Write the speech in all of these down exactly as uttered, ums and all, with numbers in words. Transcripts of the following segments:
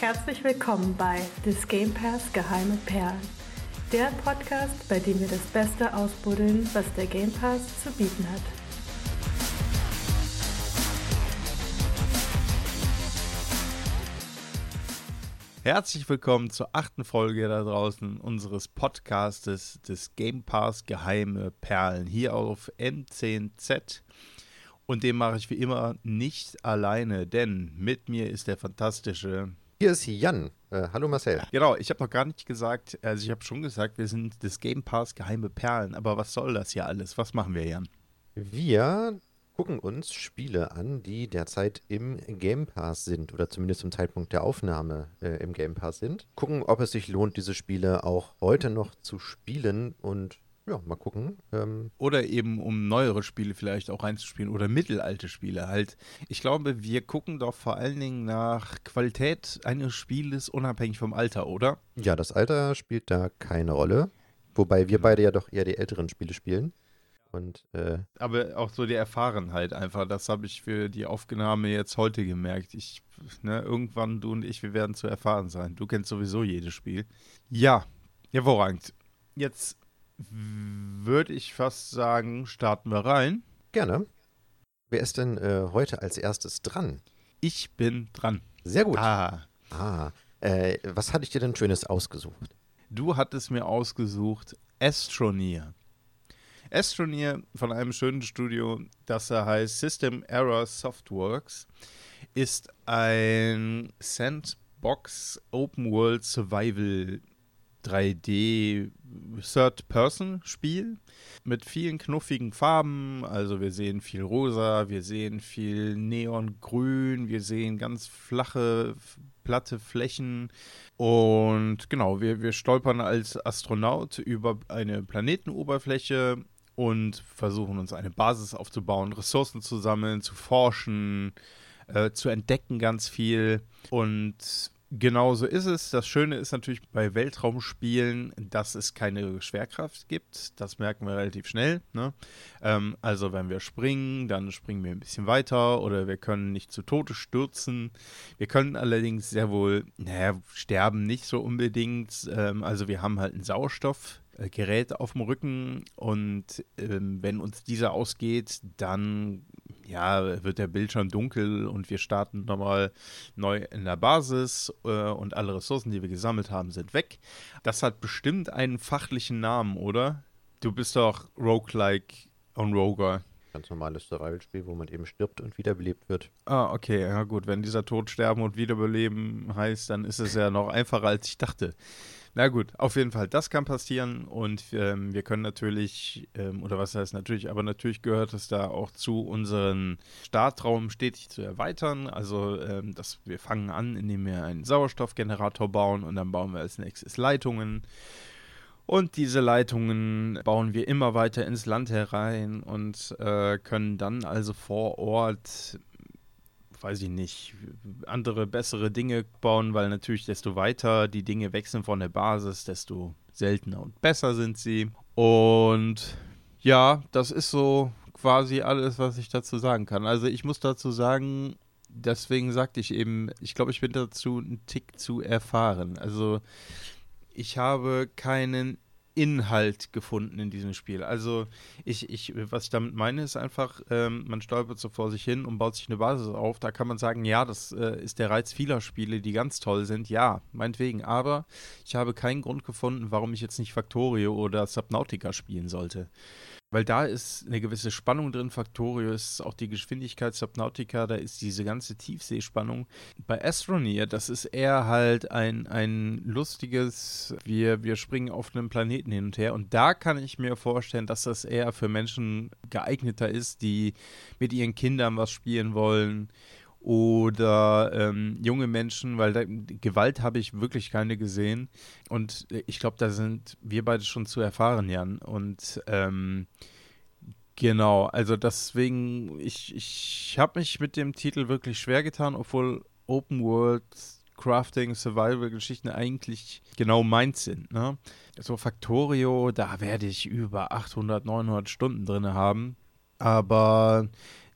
Herzlich willkommen bei This Game Pass Geheime Perlen. Der Podcast, bei dem wir das Beste ausbuddeln, was der Game Pass zu bieten hat. Herzlich willkommen zur achten Folge da draußen unseres Podcastes des Game Pass Geheime Perlen hier auf M zehn Z. Und den mache ich wie immer nicht alleine, denn mit mir ist der fantastische... Hier ist Jan. Äh, hallo Marcel. Genau, ich habe noch gar nicht gesagt, also ich habe schon gesagt, wir sind das Game Pass Geheime Perlen, aber was soll das hier alles? Was machen wir, Jan? Wir gucken uns Spiele an, die derzeit im Game Pass sind oder zumindest zum Zeitpunkt der Aufnahme äh, im Game Pass sind. Gucken, ob es sich lohnt, diese Spiele auch heute noch zu spielen und ja, mal gucken. Ähm Oder eben um neuere Spiele vielleicht auch reinzuspielen oder mittelalte Spiele halt. Ich glaube, wir gucken doch vor allen Dingen nach Qualität eines Spieles unabhängig vom Alter, oder? Ja, das Alter spielt da keine Rolle. Wobei wir beide ja doch eher die älteren Spiele spielen. Und, äh, aber auch so die Erfahrenheit einfach, das habe ich für die Aufnahme jetzt heute gemerkt. Ich, ne, irgendwann, du und ich, wir werden zu erfahren sein. Du kennst sowieso jedes Spiel. Ja, hervorragend. Jetzt würde ich fast sagen, starten wir rein. Gerne. Wer ist denn äh, heute als erstes dran? Ich bin dran. Sehr gut. Ah. Ah, äh, was hatte ich dir denn Schönes ausgesucht? Du hattest mir ausgesucht Astroneer. Astroneer von einem schönen Studio, das da heißt System Error Softworks, ist ein Sandbox Open World Survival drei D Third-Person-Spiel mit vielen knuffigen Farben. Also wir sehen viel rosa, wir sehen viel neongrün, wir sehen ganz flache, platte Flächen. Und genau, wir, wir stolpern als Astronaut über eine Planetenoberfläche und versuchen uns eine Basis aufzubauen, Ressourcen zu sammeln, zu forschen, äh, zu entdecken ganz viel. Und genau so ist es. Das Schöne ist natürlich bei Weltraumspielen, dass es keine Schwerkraft gibt. Das merken wir relativ schnell. Ne? Ähm, also wenn wir springen, dann springen wir ein bisschen weiter oder wir können nicht zu Tode stürzen. Wir können allerdings sehr wohl, naja, sterben nicht so unbedingt. Ähm, also wir haben halt ein Sauerstoffgerät auf dem Rücken und ähm, wenn uns dieser ausgeht, dann ja, wird der Bildschirm dunkel und wir starten nochmal neu in der Basis äh, und alle Ressourcen, die wir gesammelt haben, sind weg. Das hat bestimmt einen fachlichen Namen, oder? Du bist doch Roguelike on Roger. Ganz normales Survival-Spiel, wo man eben stirbt und wiederbelebt wird. Ah, okay, ja gut. Wenn dieser Tod sterben und wiederbeleben heißt, dann ist es ja noch einfacher, als ich dachte. Na gut, auf jeden Fall, das kann passieren und ähm, wir können natürlich, ähm, oder was heißt natürlich, aber natürlich gehört es da auch zu, unseren Startraum stetig zu erweitern. Also ähm, dass wir fangen an, indem wir einen Sauerstoffgenerator bauen und dann bauen wir als nächstes Leitungen. Und diese Leitungen bauen wir immer weiter ins Land herein und äh, können dann also vor Ort, weiß ich nicht, andere, bessere Dinge bauen, weil natürlich desto weiter die Dinge wechseln von der Basis, desto seltener und besser sind sie. Und ja, das ist so quasi alles, was ich dazu sagen kann. Also ich muss dazu sagen, deswegen sagte ich eben, ich glaube, ich bin dazu einen Tick zu erfahren. Also ich habe keinen Inhalt gefunden in diesem Spiel. Also ich, ich, was ich damit meine, ist einfach, ähm, man stolpert so vor sich hin und baut sich eine Basis auf. Da kann man sagen, ja, das äh, ist der Reiz vieler Spiele, die ganz toll sind. Ja, meinetwegen. Aber ich habe keinen Grund gefunden, warum ich jetzt nicht Factorio oder Subnautica spielen sollte. Weil da ist eine gewisse Spannung drin. Factorio ist auch die Geschwindigkeit, Subnautica, da ist diese ganze Tiefseespannung. Bei Astroneer, das ist eher halt ein, ein lustiges, wir, wir springen auf einem Planeten hin und her. Und da kann ich mir vorstellen, dass das eher für Menschen geeigneter ist, die mit ihren Kindern was spielen wollen. Oder ähm, junge Menschen, weil da, Gewalt habe ich wirklich keine gesehen. Und ich glaube, da sind wir beide schon zu erfahren, Jan. Und ähm, genau, also deswegen, ich, ich habe mich mit dem Titel wirklich schwer getan, obwohl Open World Crafting, Survival-Geschichten eigentlich genau meins sind. Ne? So Factorio, da werde ich über achthundert, neunhundert Stunden drin haben. Aber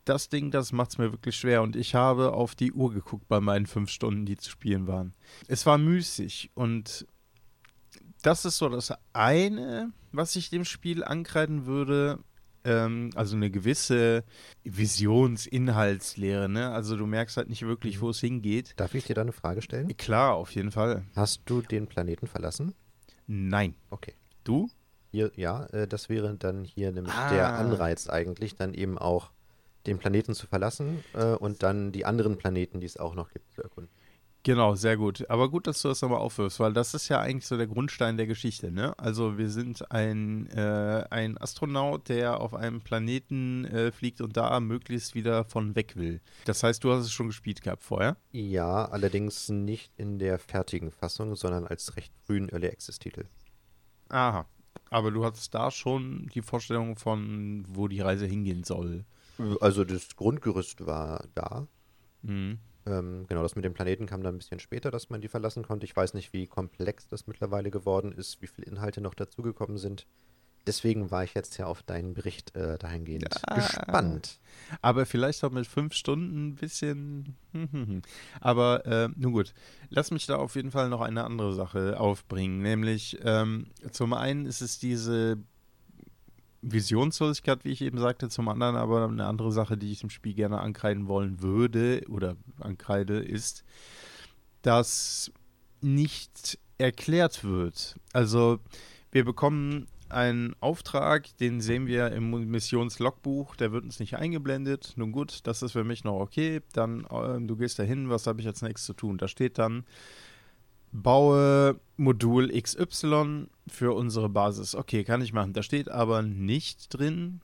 das Ding, das macht es mir wirklich schwer. Und ich habe auf die Uhr geguckt bei meinen fünf Stunden, die zu spielen waren. Es war müßig. Und das ist so das eine, was ich dem Spiel ankreiden würde. Ähm, also eine gewisse Visions-Inhaltslehre, ne? Also du merkst halt nicht wirklich, wo es hingeht. Darf ich dir da eine Frage stellen? Klar, auf jeden Fall. Hast du den Planeten verlassen? Nein. Okay. Du? Hier, ja, äh, das wäre dann hier nämlich Ah. der Anreiz eigentlich, dann eben auch den Planeten zu verlassen äh, und dann die anderen Planeten, die es auch noch gibt, zu erkunden. Genau, sehr gut. Aber gut, dass du das nochmal aufwirfst, weil das ist ja eigentlich so der Grundstein der Geschichte, ne? Also wir sind ein, äh, ein Astronaut, der auf einem Planeten äh, fliegt und da möglichst wieder von weg will. Das heißt, du hast es schon gespielt gehabt vorher? Ja, allerdings nicht in der fertigen Fassung, sondern als recht frühen Early Access Titel. Aha. Aber du hattest da schon die Vorstellung von, wo die Reise hingehen soll. Also das Grundgerüst war da. Mhm. Ähm, genau, das mit dem Planeten kam dann ein bisschen später, dass man die verlassen konnte. Ich weiß nicht, wie komplex das mittlerweile geworden ist, wie viele Inhalte noch dazugekommen sind. Deswegen war ich jetzt ja auf deinen Bericht äh, dahingehend Ja. gespannt. Aber vielleicht auch mit fünf Stunden ein bisschen. Aber äh, nun gut, lass mich da auf jeden Fall noch eine andere Sache aufbringen. Nämlich, ähm, zum einen ist es diese Visionslosigkeit, wie ich eben sagte, zum anderen aber eine andere Sache, die ich dem Spiel gerne ankreiden wollen würde oder ankreide, ist, dass nicht erklärt wird. Also, wir bekommen einen Auftrag, den sehen wir im Missionslogbuch, der wird uns nicht eingeblendet. Nun gut, das ist für mich noch okay. Dann, äh, du gehst da hin, was habe ich als nächstes zu tun? Da steht dann, baue Modul X Y für unsere Basis. Okay, kann ich machen. Da steht aber nicht drin,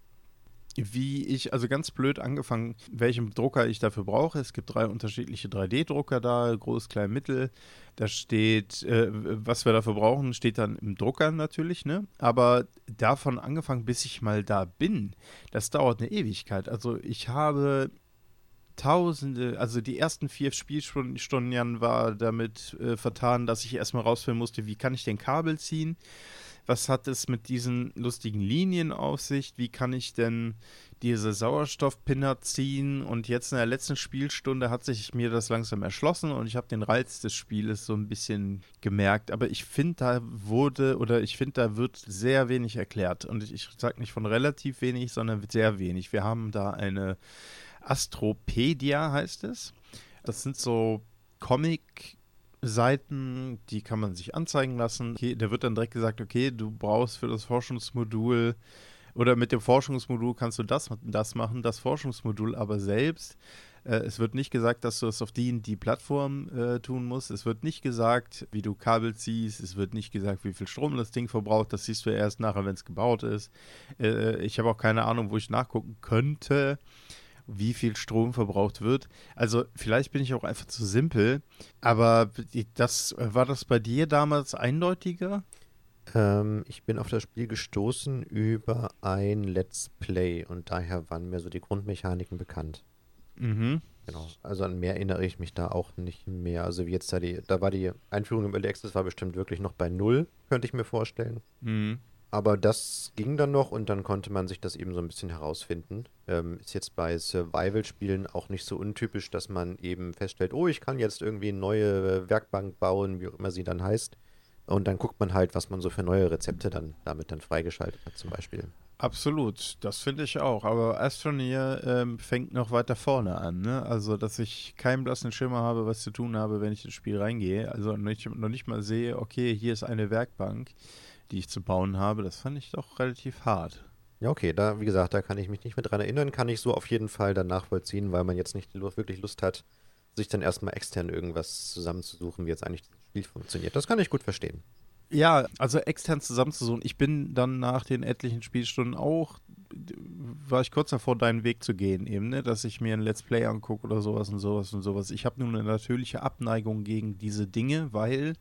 wie ich, also ganz blöd angefangen, welchen Drucker ich dafür brauche. Es gibt drei unterschiedliche drei D Drucker da, groß, klein, mittel. Da steht, äh, was wir dafür brauchen, steht dann im Drucker natürlich, ne? Aber davon angefangen, bis ich mal da bin, das dauert eine Ewigkeit. Also ich habe Tausende, also die ersten vier Spielstunden war damit äh, vertan, dass ich erstmal rausfinden musste, wie kann ich den Kabel ziehen? Was hat es mit diesen lustigen Linien auf sich? Wie kann ich denn diese Sauerstoffpinner ziehen? Und jetzt in der letzten Spielstunde hat sich mir das langsam erschlossen und ich habe den Reiz des Spieles so ein bisschen gemerkt. Aber ich finde, da wurde oder ich finde, da wird sehr wenig erklärt. Und ich, ich sage nicht von relativ wenig, sondern sehr wenig. Wir haben da eine Astropedia, heißt es. Das sind so Comic- Seiten, die kann man sich anzeigen lassen. Okay, da wird dann direkt gesagt, okay, du brauchst für das Forschungsmodul oder mit dem Forschungsmodul kannst du das, das machen, das Forschungsmodul aber selbst. Äh, es wird nicht gesagt, dass du es auf die und die Plattform äh, tun musst. Es wird nicht gesagt, wie du Kabel ziehst. Es wird nicht gesagt, wie viel Strom das Ding verbraucht. Das siehst du erst nachher, wenn es gebaut ist. Äh, ich habe auch keine Ahnung, wo ich nachgucken könnte, wie viel Strom verbraucht wird. Also vielleicht bin ich auch einfach zu simpel, aber das, war das bei dir damals eindeutiger? Ähm, ich bin auf das Spiel gestoßen über ein Let's Play und daher waren mir so die Grundmechaniken bekannt. Mhm. Genau, also an mehr erinnere ich mich da auch nicht mehr. Also wie jetzt da die, da war die Einführung im Early Access war bestimmt wirklich noch bei null, könnte ich mir vorstellen. Mhm. Aber das ging dann noch und dann konnte man sich das eben so ein bisschen herausfinden. Ähm, ist jetzt bei Survival-Spielen auch nicht so untypisch, dass man eben feststellt, oh, ich kann jetzt irgendwie eine neue Werkbank bauen, wie auch immer sie dann heißt. Und dann guckt man halt, was man so für neue Rezepte dann damit dann freigeschaltet hat zum Beispiel. Absolut, das finde ich auch. Aber Astroneer ähm, fängt noch weiter vorne an, ne? Also, dass ich keinen blassen Schimmer habe, was zu tun habe, wenn ich ins Spiel reingehe. Also nicht, noch nicht mal sehe, okay, hier ist eine Werkbank, die ich zu bauen habe, das fand ich doch relativ hart. Ja, okay, da, wie gesagt, da kann ich mich nicht mehr dran erinnern, kann ich so auf jeden Fall dann nachvollziehen, weil man jetzt nicht wirklich Lust hat, sich dann erstmal extern irgendwas zusammenzusuchen, wie jetzt eigentlich das Spiel funktioniert. Das kann ich gut verstehen. Ja, also extern zusammenzusuchen. Ich bin dann nach den etlichen Spielstunden auch, war ich kurz davor, deinen Weg zu gehen eben, ne? Dass ich mir ein Let's Play angucke oder sowas und sowas und sowas. Ich habe nun eine natürliche Abneigung gegen diese Dinge, weil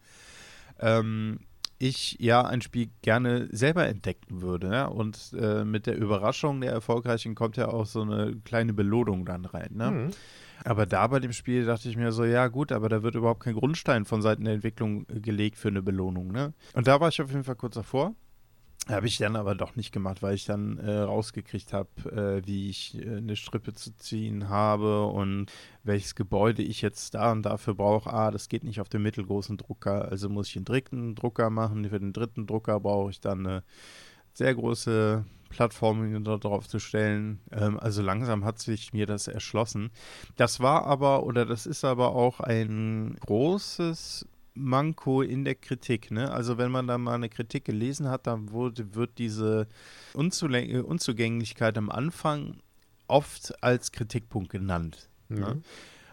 ähm, ich ja ein Spiel gerne selber entdecken würde. Ne? Und äh, mit der Überraschung der Erfolgreichen kommt ja auch so eine kleine Belohnung dann rein. Ne? Mhm. Aber da bei dem Spiel dachte ich mir so, ja gut, aber da wird überhaupt kein Grundstein von Seiten der Entwicklung gelegt für eine Belohnung. Ne? Und da war ich auf jeden Fall kurz davor. Habe ich dann aber doch nicht gemacht, weil ich dann äh, rausgekriegt habe, äh, wie ich äh, eine Strippe zu ziehen habe und welches Gebäude ich jetzt da und dafür brauche. Ah, das geht nicht auf den mittelgroßen Drucker, also muss ich einen dritten Drucker machen. Für den dritten Drucker brauche ich dann eine sehr große Plattform, um da drauf zu stellen. Ähm, also langsam hat sich mir das erschlossen. Das war aber, oder das ist aber auch ein großes Manko in der Kritik, ne? Also wenn man da mal eine Kritik gelesen hat, dann wurde, wird diese Unzulä- Unzugänglichkeit am Anfang oft als Kritikpunkt genannt. Mhm. Ne?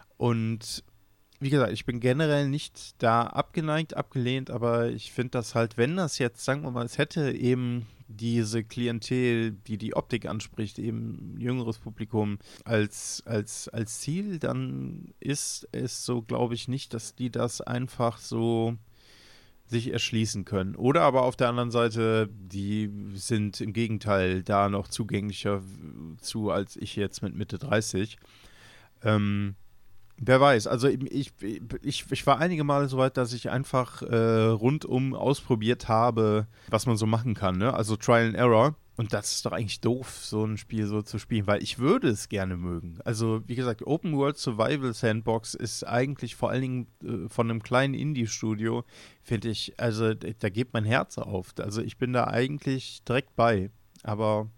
Und wie gesagt, ich bin generell nicht da abgeneigt, abgelehnt, aber ich finde das halt, wenn das jetzt, sagen wir mal, es hätte eben diese Klientel, die die Optik anspricht, eben jüngeres Publikum als, als, als Ziel, dann ist es so, glaube ich, nicht, dass die das einfach so sich erschließen können. Oder aber auf der anderen Seite, die sind im Gegenteil da noch zugänglicher zu, als ich jetzt mit Mitte dreißig. Ähm, Wer weiß, also ich, ich, ich war einige Male so weit, dass ich einfach äh, rundum ausprobiert habe, was man so machen kann, ne? Also Trial and Error. Und das ist doch eigentlich doof, so ein Spiel so zu spielen, weil ich würde es gerne mögen. Also wie gesagt, Open World Survival Sandbox ist eigentlich vor allen Dingen äh, von einem kleinen Indie-Studio, finde ich, also da geht mein Herz auf. Also ich bin da eigentlich direkt bei. Aber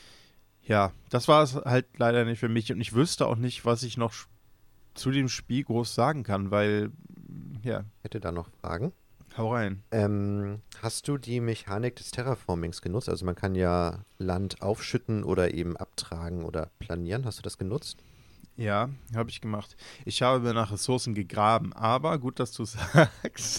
ja, das war es halt leider nicht für mich. Und ich wüsste auch nicht, was ich noch zu dem Spiel groß sagen kann, weil, ja. Hätte da noch Fragen? Hau rein. Ähm, hast du die Mechanik des Terraformings genutzt? Also man kann ja Land aufschütten oder eben abtragen oder planieren. Hast du das genutzt? Ja, habe ich gemacht. Ich habe nach Ressourcen gegraben, aber gut, dass du sagst,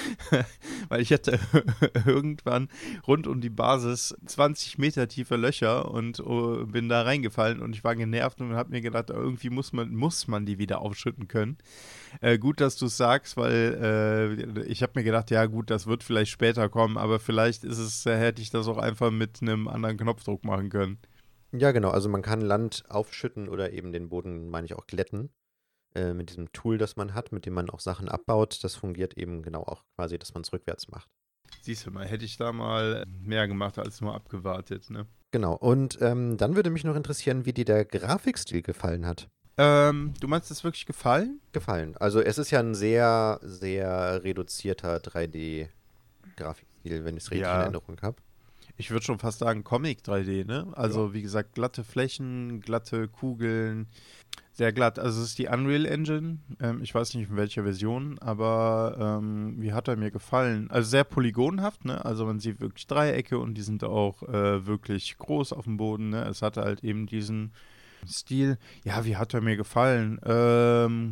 weil ich hatte irgendwann rund um die Basis zwanzig Meter tiefe Löcher und oh, bin da reingefallen und ich war genervt und habe mir gedacht, irgendwie muss man, muss man die wieder aufschütten können. Äh, gut, dass du es sagst, weil äh, ich habe mir gedacht, ja gut, das wird vielleicht später kommen, aber vielleicht ist es, äh, hätte ich das auch einfach mit einem anderen Knopfdruck machen können. Ja, genau. Also man kann Land aufschütten oder eben den Boden, meine ich, auch glätten. Äh, mit diesem Tool, das man hat, mit dem man auch Sachen abbaut. Das fungiert eben genau auch quasi, dass man es rückwärts macht. Siehst du mal, hätte ich da mal mehr gemacht als nur abgewartet, ne? Genau. Und ähm, dann würde mich noch interessieren, wie dir der Grafikstil gefallen hat. Ähm, du meinst, es wirklich gefallen? Gefallen. Also es ist ja ein sehr, sehr reduzierter drei D-Grafikstil, wenn ich es richtig Ja. in Erinnerung habe. Ich würde schon fast sagen Comic drei D, ne? Also wie gesagt, glatte Flächen, glatte Kugeln, sehr glatt. Also es ist die Unreal Engine. Ähm, ich weiß nicht in welcher Version, aber ähm, wie hat er mir gefallen? Also sehr polygonhaft, ne? Also man sieht wirklich Dreiecke und die sind auch äh, wirklich groß auf dem Boden, ne? Es hatte halt eben diesen Stil. Ja, wie hat er mir gefallen? Ähm,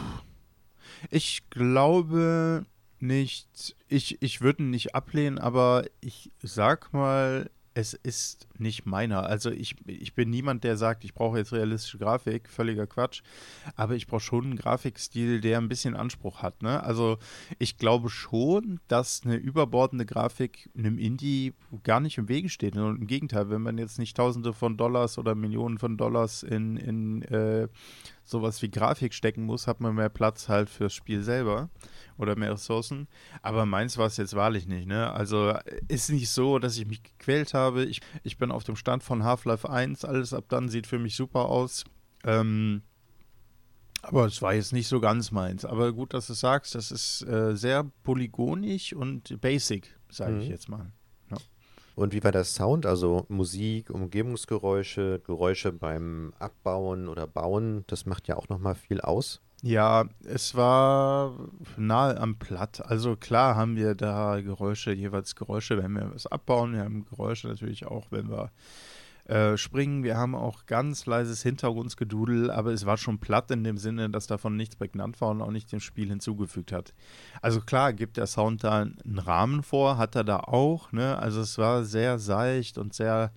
ich glaube nicht, ich, ich würde ihn nicht ablehnen, aber ich sag mal, es ist nicht meiner. Also ich, ich bin niemand, der sagt, ich brauche jetzt realistische Grafik, völliger Quatsch, aber ich brauche schon einen Grafikstil, der ein bisschen Anspruch hat, ne? Also ich glaube schon, dass eine überbordende Grafik einem Indie gar nicht im Wege steht. Und im Gegenteil, wenn man jetzt nicht Tausende von Dollars oder Millionen von Dollars in, in äh, sowas wie Grafik stecken muss, hat man mehr Platz halt fürs Spiel selber oder mehr Ressourcen. Aber meins war es jetzt wahrlich nicht, ne? Also ist nicht so, dass ich mich gequält habe. Ich, ich bin auf dem Stand von Half-Life eins. Alles ab dann sieht für mich super aus. Ähm, aber es war jetzt nicht so ganz meins. Aber gut, dass du es sagst, das ist äh, sehr polygonig und basic, sage Mhm. ich jetzt mal. Und wie war der Sound? Also Musik, Umgebungsgeräusche, Geräusche beim Abbauen oder Bauen, das macht ja auch nochmal viel aus. Ja, es war nahe am Platt. Also klar haben wir da Geräusche, jeweils Geräusche, wenn wir was abbauen. Wir haben Geräusche natürlich auch, wenn wir äh, springen. Wir haben auch ganz leises Hintergrundgedudel, aber es war schon platt in dem Sinne, dass davon nichts prägnant war und auch nicht dem Spiel hinzugefügt hat. Also klar, gibt der Sound da einen Rahmen vor, hat er da auch, ne? Also es war sehr seicht und sehr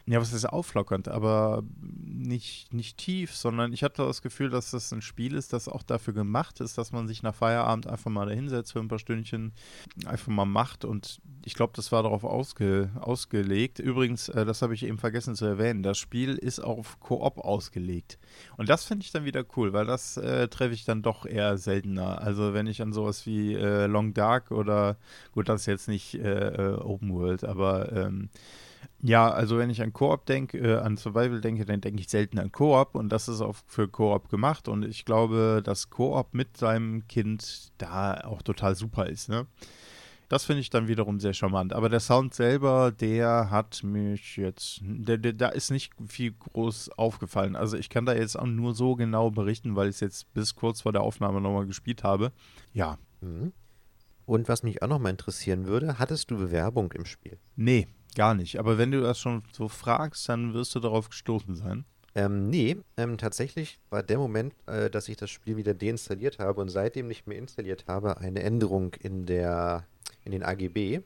ja, was ist auflockernd, aber nicht, nicht tief, sondern ich hatte das Gefühl, dass das ein Spiel ist, das auch dafür gemacht ist, dass man sich nach Feierabend einfach mal da hinsetzt für ein paar Stündchen, einfach mal macht und ich glaube, das war darauf ausge, ausgelegt. Übrigens, äh, das habe ich eben vergessen zu erwähnen, das Spiel ist auf Koop ausgelegt und das finde ich dann wieder cool, weil das äh, treffe ich dann doch eher seltener. Also wenn ich an sowas wie äh, Long Dark oder, gut, das ist jetzt nicht äh, Open World, aber ähm, ja, also wenn ich an Koop denke, äh, an Survival denke, dann denke ich selten an Koop und das ist auch für Koop gemacht und ich glaube, dass Koop mit seinem Kind da auch total super ist, ne? Das finde ich dann wiederum sehr charmant. Aber der Sound selber, der hat mich jetzt, der, der, da ist nicht viel groß aufgefallen. Also ich kann da jetzt auch nur so genau berichten, weil ich es jetzt bis kurz vor der Aufnahme nochmal gespielt habe. Ja. Mhm. Und was mich auch nochmal interessieren würde, hattest du Bewerbung im Spiel? Nee, gar nicht. Aber wenn du das schon so fragst, dann wirst du darauf gestoßen sein. Ähm, nee, ähm, tatsächlich war der Moment, äh, dass ich das Spiel wieder deinstalliert habe und seitdem nicht mehr installiert habe, eine Änderung in der, in den A G B.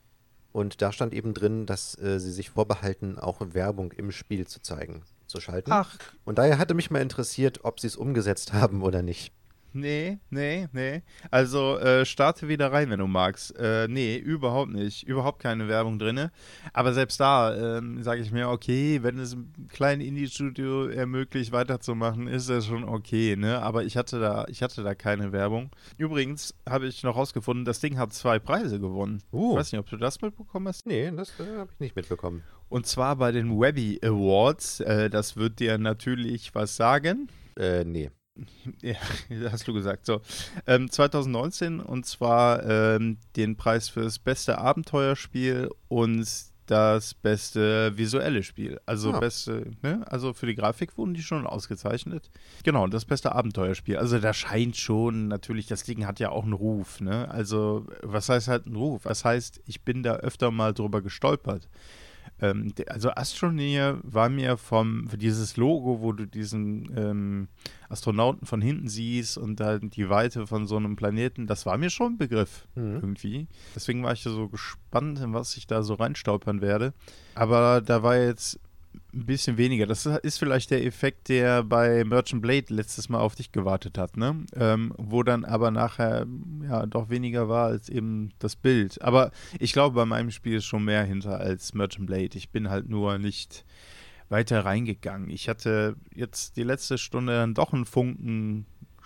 Und da stand eben drin, dass äh, sie sich vorbehalten, auch Werbung im Spiel zu zeigen, zu schalten. Ach, Und daher hatte mich mal interessiert, ob sie es umgesetzt haben oder nicht. nee, nee, nee. Also äh, starte wieder rein, wenn du magst. Äh, nee, überhaupt nicht. Überhaupt keine Werbung drin. Aber selbst da ähm, sage ich mir, okay, wenn es einem kleinen Indie-Studio ermöglicht, weiterzumachen, ist das schon okay, ne? Aber ich hatte da, ich hatte da keine Werbung. Übrigens habe ich noch rausgefunden, das Ding hat zwei Preise gewonnen. Uh. Ich weiß nicht, ob du das mitbekommen hast. Nee, das äh, habe ich nicht mitbekommen. Und zwar bei den Webby Awards. Äh, das wird dir natürlich was sagen. Äh, nee. Ja, hast du gesagt. So, ähm, zwanzig neunzehn und zwar ähm, den Preis für das beste Abenteuerspiel und das beste visuelle Spiel. Also Ah. beste, ne? Also für die Grafik wurden die schon ausgezeichnet. Genau, das beste Abenteuerspiel. Also da scheint schon natürlich, das Ding hat ja auch einen Ruf, ne? Also was heißt halt ein Ruf? Was heißt, ich bin da öfter mal drüber gestolpert. Ähm, de- also Astroneer war mir vom, für dieses Logo, wo du diesen ähm, Astronauten von hinten siehst und dann die Weite von so einem Planeten, das war mir schon ein Begriff Mhm. irgendwie. Deswegen war ich so gespannt, in was ich da so reinstolpern werde. Aber da war jetzt ein bisschen weniger. Das ist vielleicht der Effekt, der bei Merchant Blade letztes Mal auf dich gewartet hat, ne? Ähm, wo dann aber nachher ja doch weniger war als eben das Bild. Aber ich glaube, bei meinem Spiel ist schon mehr hinter als Merchant Blade. Ich bin halt nur nicht weiter reingegangen. Ich hatte jetzt die letzte Stunde dann doch einen Funken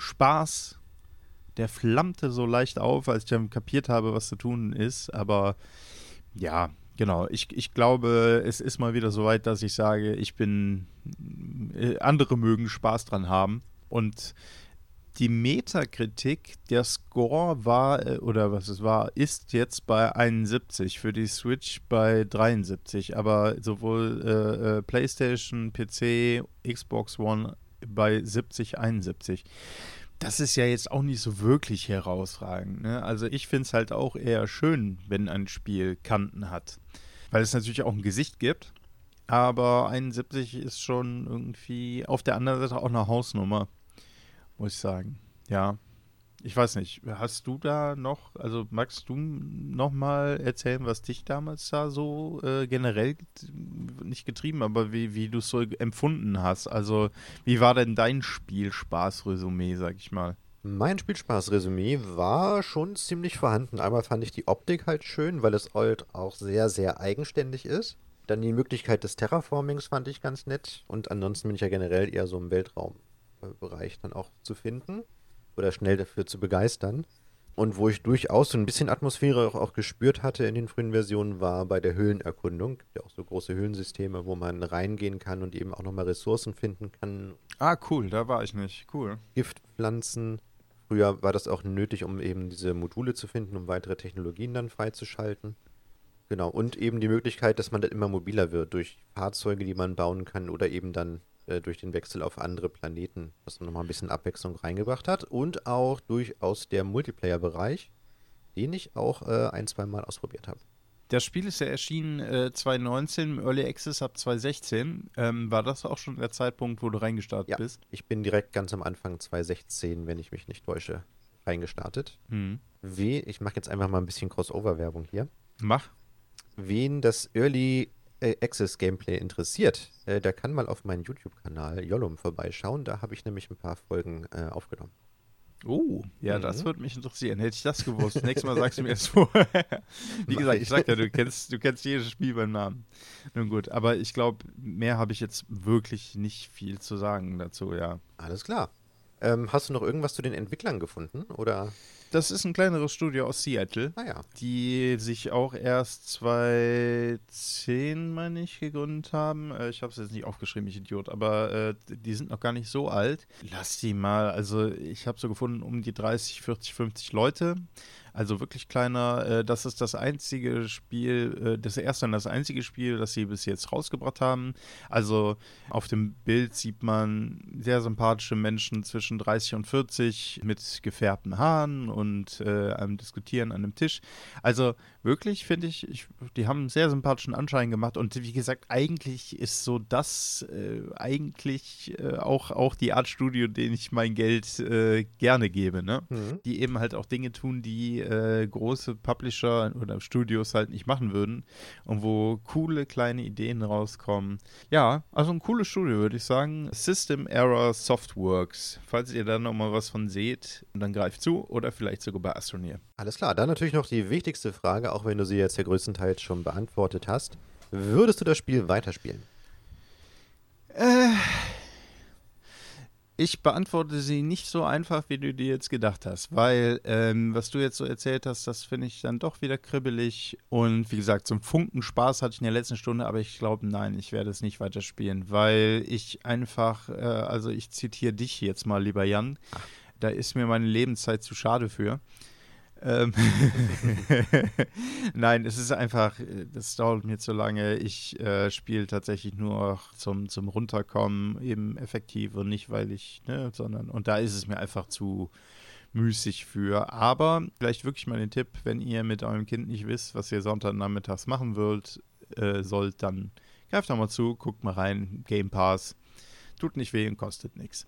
Spaß. Der flammte so leicht auf, als ich dann kapiert habe, was zu tun ist. Aber ja, genau. Ich, ich glaube, es ist mal wieder so weit, dass ich sage, ich bin, äh, andere mögen Spaß dran haben. Und die Metakritik, der Score war, äh, oder was es war, ist jetzt bei einundsiebzig, für die Switch bei dreiundsiebzig, aber sowohl äh, äh, PlayStation, P C, Xbox One bei siebzig, einundsiebzig. Das ist ja jetzt auch nicht so wirklich herausragend, ne? Also ich finde es halt auch eher schön, wenn ein Spiel Kanten hat, weil es natürlich auch ein Gesicht gibt, aber einundsiebzig ist schon irgendwie auf der anderen Seite auch eine Hausnummer, muss ich sagen. Ja, ich weiß nicht, hast du da noch, also magst du noch mal erzählen, was dich damals da so äh, generell get- nicht getrieben, aber wie, wie du es so empfunden hast? Also, wie war denn dein Spielspaß-Resümee, sag ich mal? Mein Spielspaß-Resümee war schon ziemlich vorhanden. Einmal fand ich die Optik halt schön, weil es halt auch sehr, sehr eigenständig ist. Dann die Möglichkeit des Terraformings fand ich ganz nett. Und ansonsten bin ich ja generell eher so im Weltraumbereich dann auch zu finden oder schnell dafür zu begeistern. Und wo ich durchaus so ein bisschen Atmosphäre auch, auch gespürt hatte in den frühen Versionen, war bei der Höhlenerkundung. Gibt ja auch so große Höhlensysteme, wo man reingehen kann und eben auch nochmal Ressourcen finden kann. Ah, cool, da war ich nicht. Cool. Giftpflanzen. Früher war das auch nötig, um eben diese Module zu finden, um weitere Technologien dann freizuschalten. Genau, und eben die Möglichkeit, dass man dann immer mobiler wird durch Fahrzeuge, die man bauen kann oder eben dann äh, durch den Wechsel auf andere Planeten, was dann nochmal ein bisschen Abwechslung reingebracht hat. Und auch durchaus der Multiplayer-Bereich, den ich auch äh, ein, zwei Mal ausprobiert habe. Das Spiel ist ja erschienen äh, zwanzig neunzehn, im Early Access ab zwanzig sechzehn. Ähm, war das auch schon der Zeitpunkt, wo du reingestartet Ja, bist? ich bin direkt ganz am Anfang zwanzig sechzehn, wenn ich mich nicht täusche, reingestartet. Hm. Wie, ich mache jetzt einfach mal ein bisschen Crossover-Werbung hier. Mach. Wen das Early Access-Gameplay interessiert, äh, der kann mal auf meinen YouTube-Kanal Jollum vorbeischauen. Da habe ich nämlich ein paar Folgen äh, aufgenommen. Oh, ja, Mhm. das würde mich interessieren. Hätte ich das gewusst. Nächstes Mal sagst du mir es vorher. Wie gesagt, ich sag ja, du kennst, du kennst jedes Spiel beim Namen. Nun gut, aber ich glaube, mehr habe ich jetzt wirklich nicht viel zu sagen dazu, ja. Alles klar. Ähm, hast du noch irgendwas zu den Entwicklern gefunden? Oder? Das ist ein kleineres Studio aus Seattle, Ah ja. die sich auch erst zweitausendzehn, meine ich, gegründet haben. Äh, ich habe es jetzt nicht aufgeschrieben, ich Idiot, aber äh, die sind noch gar nicht so alt. Lass die mal, also ich habe so gefunden, um die dreißig, vierzig, fünfzig Leute. Also wirklich kleiner. Äh, das ist das einzige Spiel, äh, das erste und das einzige Spiel, das sie bis jetzt rausgebracht haben. Also auf dem Bild sieht man sehr sympathische Menschen zwischen dreißig und vierzig mit gefärbten Haaren und äh, einem Diskutieren an einem Tisch. Also wirklich finde ich, ich, die haben einen sehr sympathischen Anschein gemacht und wie gesagt, eigentlich ist so das äh, eigentlich äh, auch, auch die Art Studio, denen ich mein Geld äh, gerne gebe, ne? Mhm. Die eben halt auch Dinge tun, die äh, große Publisher oder Studios halt nicht machen würden und wo coole kleine Ideen rauskommen. Ja, also ein cooles Studio, würde ich sagen. System Error Softworks. Falls ihr da nochmal was von seht, dann greift zu oder vielleicht sogar bei Astroneer. Alles klar. Dann natürlich noch die wichtigste Frage, auch wenn du sie jetzt ja größtenteils schon beantwortet hast. Würdest du das Spiel weiterspielen? Äh, ich beantworte sie nicht so einfach, wie du dir jetzt gedacht hast, weil ähm, was du jetzt so erzählt hast, das finde ich dann doch wieder kribbelig und wie gesagt, zum Funken Spaß hatte ich in der letzten Stunde, aber ich glaube, nein, ich werde es nicht weiterspielen, weil ich einfach, äh, also ich zitiere dich jetzt mal, lieber Jan, da ist mir meine Lebenszeit zu schade für. Ähm Nein, es ist einfach, das dauert mir zu lange. Ich äh, spiele tatsächlich nur zum, zum Runterkommen eben effektiv und nicht, weil ich, ne, sondern, und da ist es mir einfach zu müßig für. Aber vielleicht wirklich mal den Tipp, wenn ihr mit eurem Kind nicht wisst, was ihr Sonntagnachmittags machen wollt, äh, sollt, dann greift doch mal zu, guckt mal rein, Game Pass. Tut nicht weh und kostet nichts.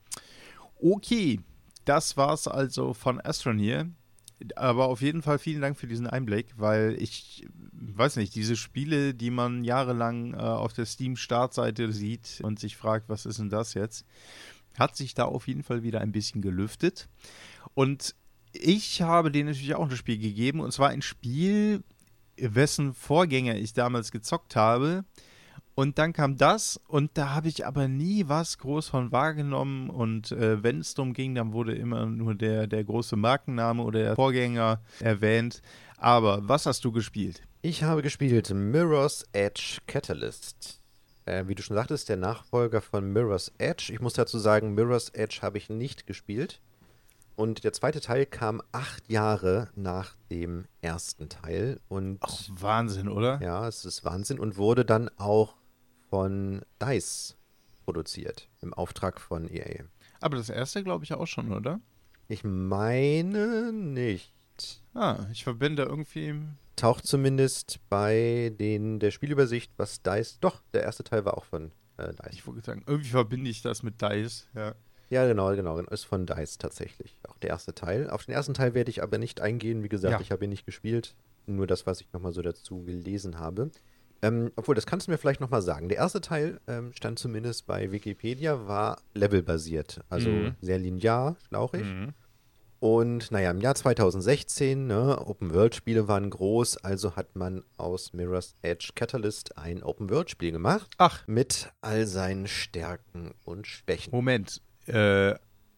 Okay, das war's also von Astroneer. Aber auf jeden Fall vielen Dank für diesen Einblick, weil ich weiß nicht, diese Spiele, die man jahrelang äh, auf der Steam-Startseite sieht und sich fragt, was ist denn das jetzt, hat sich da auf jeden Fall wieder ein bisschen gelüftet. Und ich habe denen natürlich auch ein Spiel gegeben, und zwar ein Spiel, wessen Vorgänger ich damals gezockt habe. Und dann kam das und da habe ich aber nie was groß von wahrgenommen und äh, wenn es darum ging, dann wurde immer nur der, der große Markenname oder der Vorgänger erwähnt. Aber was hast du gespielt? Ich habe gespielt Mirror's Edge Catalyst. Äh, wie du schon sagtest, der Nachfolger von Mirror's Edge. Ich muss dazu sagen, Mirror's Edge habe ich nicht gespielt. Und der zweite Teil kam acht Jahre nach dem ersten Teil. Und Ach, Wahnsinn, oder? ja, es ist Wahnsinn und wurde dann auch von DICE produziert, im Auftrag von E A. Aber das erste glaube ich auch schon, oder? Ich meine nicht. Ah, ich verbinde irgendwie... Taucht zumindest bei den, der Spielübersicht, was DICE... Doch, der erste Teil war auch von äh, DICE. Ich wollte sagen, irgendwie verbinde ich das mit DICE, ja. Ja, genau, genau, ist von DICE tatsächlich, auch der erste Teil. Auf den ersten Teil werde ich aber nicht eingehen, wie gesagt, Ja. ich habe ihn nicht gespielt, nur das, was ich nochmal so dazu gelesen habe. Ähm, obwohl, das kannst du mir vielleicht nochmal sagen. Der erste Teil, ähm, stand zumindest bei Wikipedia, war levelbasiert, also Mhm. sehr linear, schlauchig. Mhm. Und naja, im Jahr zweitausendsechzehn, ne, Open-World-Spiele waren groß, also hat man aus Mirror's Edge Catalyst ein Open-World-Spiel gemacht. Ach, Mit all seinen Stärken und Schwächen. Moment, äh...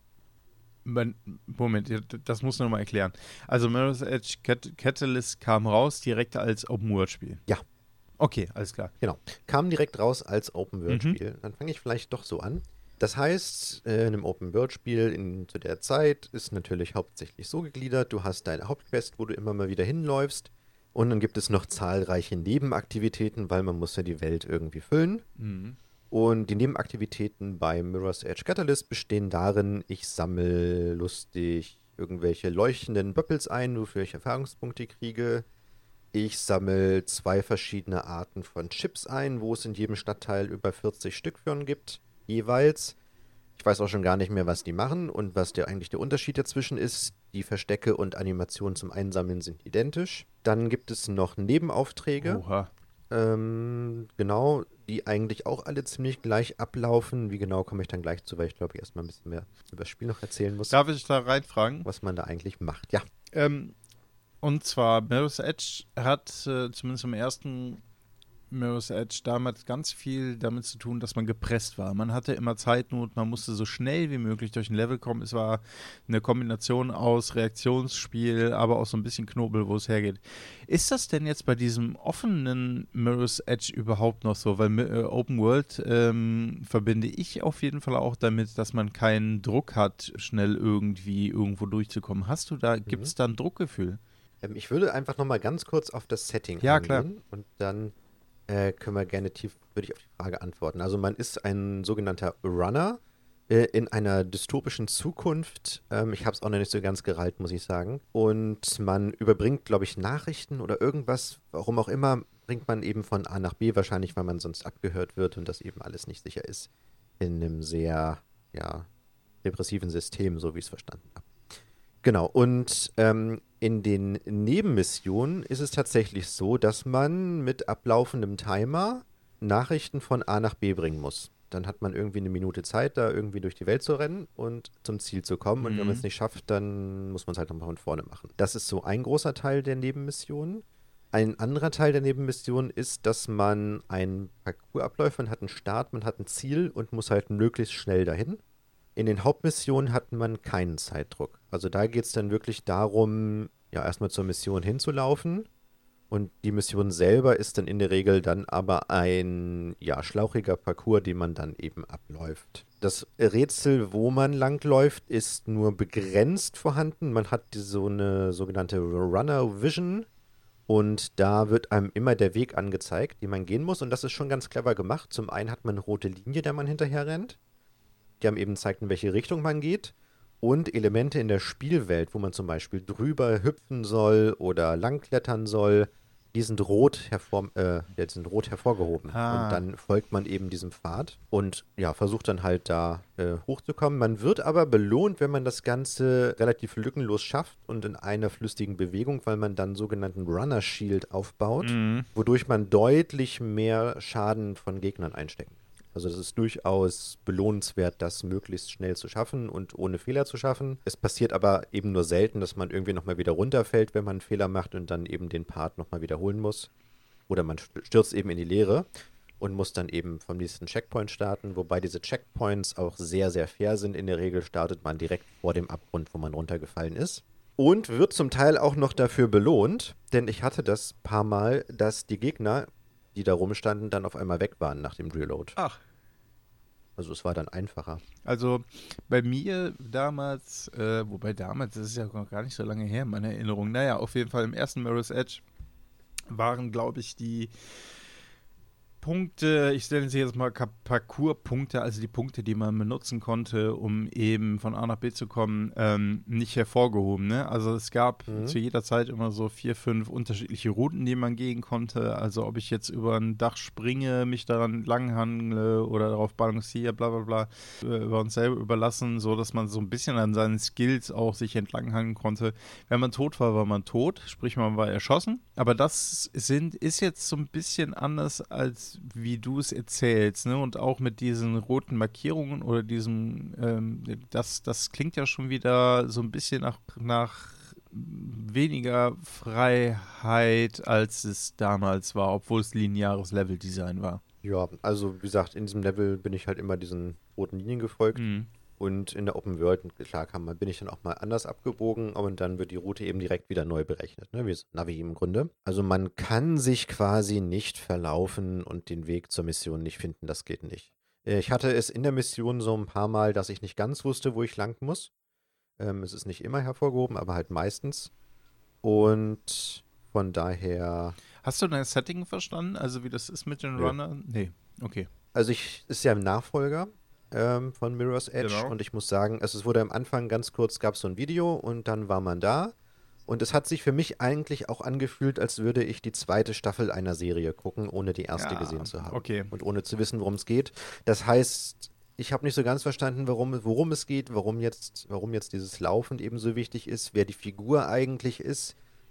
Man, Moment, ja, d- das muss noch mal erklären. Also Mirror's Edge Cat- Catalyst kam raus direkt als Open-World-Spiel. Ja. Okay, alles klar. Genau. Kam direkt raus als Open-World-Spiel. Dann fange ich vielleicht doch so an. Das heißt, äh, in einem Open-World-Spiel in, zu der Zeit ist natürlich hauptsächlich so gegliedert, du hast deine Hauptquest, wo du immer mal wieder hinläufst, und dann gibt es noch zahlreiche Nebenaktivitäten, weil man muss ja die Welt irgendwie füllen. Mhm. Und die Nebenaktivitäten bei Mirror's Edge Catalyst bestehen darin, ich sammle lustig irgendwelche leuchtenden Bubbles ein, wofür ich Erfahrungspunkte kriege. Ich sammle zwei verschiedene Arten von Chips ein, wo es in jedem Stadtteil über vierzig Stück von gibt, jeweils. Ich weiß auch schon gar nicht mehr, was die machen und was der eigentlich der Unterschied dazwischen ist. Die Verstecke und Animationen zum Einsammeln sind identisch. Dann gibt es noch Nebenaufträge. Oha. ähm, genau, die eigentlich auch alle ziemlich gleich ablaufen. Wie genau komme ich dann gleich zu, weil ich glaube, ich erstmal ein bisschen mehr über das Spiel noch erzählen muss, Darf ich da reinfragen? was man da eigentlich macht. Ja. Ähm, und zwar, Mirror's Edge hat äh, zumindest im ersten Mirror's Edge damals ganz viel damit zu tun, dass man gepresst war. Man hatte immer Zeitnot, man musste so schnell wie möglich durch ein Level kommen. Es war eine Kombination aus Reaktionsspiel, aber auch so ein bisschen Knobel, wo es hergeht. Ist das denn jetzt bei diesem offenen Mirror's Edge überhaupt noch so? Weil äh, Open World ähm, verbinde ich auf jeden Fall auch damit, dass man keinen Druck hat, schnell irgendwie irgendwo durchzukommen. Hast du da, mhm. gibt es da ein Druckgefühl? Ähm, ich würde einfach nochmal ganz kurz auf das Setting ja, eingehen. Klar. Und dann Äh, können wir gerne tief, würde ich auf die Frage antworten. Also man ist ein sogenannter Runner äh, in einer dystopischen Zukunft. Ähm, ich habe es auch noch nicht so ganz gerallt, muss ich sagen. Und man überbringt, glaube ich, Nachrichten oder irgendwas, warum auch immer, bringt man eben von A nach B, wahrscheinlich, weil man sonst abgehört wird und das eben alles nicht sicher ist. In einem sehr, ja, repressiven System, so wie ich es verstanden habe. Genau, und ähm, in den Nebenmissionen ist es tatsächlich so, dass man mit ablaufendem Timer Nachrichten von A nach B bringen muss. Dann hat man irgendwie eine Minute Zeit, da irgendwie durch die Welt zu rennen und zum Ziel zu kommen. Und Mhm. wenn man es nicht schafft, dann muss man es halt nochmal von vorne machen. Das ist so ein großer Teil der Nebenmissionen. Ein anderer Teil der Nebenmission ist, dass man einen Parcours abläuft. Man hat einen Start, man hat ein Ziel und muss halt möglichst schnell dahin. In den Hauptmissionen hat man keinen Zeitdruck. Also da geht es dann wirklich darum, ja, erstmal zur Mission hinzulaufen. Und die Mission selber ist dann in der Regel dann aber ein, ja, schlauchiger Parcours, den man dann eben abläuft. Das Rätsel, wo man langläuft, ist nur begrenzt vorhanden. Man hat so eine sogenannte Runner Vision. Und da wird einem immer der Weg angezeigt, den man gehen muss. Und das ist schon ganz clever gemacht. Zum einen hat man eine rote Linie, der man hinterher rennt. Die haben eben gezeigt, in welche Richtung man geht. Und Elemente in der Spielwelt, wo man zum Beispiel drüber hüpfen soll oder langklettern soll, die sind rot, hervor, äh, die sind rot hervorgehoben. Ah. Und dann folgt man eben diesem Pfad und ja, versucht dann halt da äh, hochzukommen. Man wird aber belohnt, wenn man das Ganze relativ lückenlos schafft und in einer flüssigen Bewegung, weil man dann sogenannten Runner Shield aufbaut, Mhm. wodurch man deutlich mehr Schaden von Gegnern einstecken kann. Also das ist durchaus belohnenswert, das möglichst schnell zu schaffen und ohne Fehler zu schaffen. Es passiert aber eben nur selten, dass man irgendwie nochmal wieder runterfällt, wenn man einen Fehler macht und dann eben den Part nochmal wiederholen muss. Oder man stürzt eben in die Leere und muss dann eben vom nächsten Checkpoint starten, wobei diese Checkpoints auch sehr, sehr fair sind. In der Regel startet man direkt vor dem Abgrund, wo man runtergefallen ist. Und wird zum Teil auch noch dafür belohnt, denn ich hatte das paar Mal, dass die Gegner, die da rumstanden, dann auf einmal weg waren nach dem Reload. Ach. Also es war dann einfacher. Also bei mir damals, äh, wobei damals, das ist ja noch gar nicht so lange her, meine Erinnerung. Naja, auf jeden Fall im ersten Mirror's Edge waren, glaube ich, die Punkte, ich stelle sie jetzt mal Parcours-Punkte, also die Punkte, die man benutzen konnte, um eben von A nach B zu kommen, ähm, nicht hervorgehoben. Ne? Also es gab mhm. zu jeder Zeit immer so vier, fünf unterschiedliche Routen, die man gehen konnte. Also ob ich jetzt über ein Dach springe, mich daran langhangle oder darauf balanciere, bla bla bla, äh, über uns selber überlassen, so dass man so ein bisschen an seinen Skills auch sich entlanghangeln konnte. Wenn man tot war, war man tot, sprich man war erschossen. Aber das sind, ist jetzt so ein bisschen anders als wie du es erzählst, ne? Und auch mit diesen roten Markierungen oder diesem, ähm, das, das klingt ja schon wieder so ein bisschen nach, nach weniger Freiheit, als es damals war, obwohl es lineares Leveldesign war. Ja, also wie gesagt, in diesem Level bin ich halt immer diesen roten Linien gefolgt. Mhm. Und in der Open World, klar, kann man, bin ich dann auch mal anders abgebogen, aber dann wird die Route eben direkt wieder neu berechnet, ne? Wie das Navi im Grunde. Also man kann sich quasi nicht verlaufen und den Weg zur Mission nicht finden, das geht nicht. Ich hatte es in der Mission so ein paar Mal, dass ich nicht ganz wusste, wo ich lang muss. Ähm, es ist nicht immer hervorgehoben, aber halt meistens. Und von daher... Hast du dein Setting verstanden? Also wie das ist mit den ja. Runnern? Nee, okay. Also ich, ist ja ein Nachfolger von Mirror's Edge genau. Und ich muss sagen, also es wurde am Anfang ganz kurz, gab es so ein Video und dann war man da und es hat sich für mich eigentlich auch angefühlt, als würde ich die zweite Staffel einer Serie gucken, ohne die erste ja, gesehen zu haben okay. und ohne zu wissen, worum es geht. Das heißt, ich habe nicht so ganz verstanden, warum, worum es geht, warum jetzt, warum jetzt dieses Laufen eben so wichtig ist, wer die Figur eigentlich ist,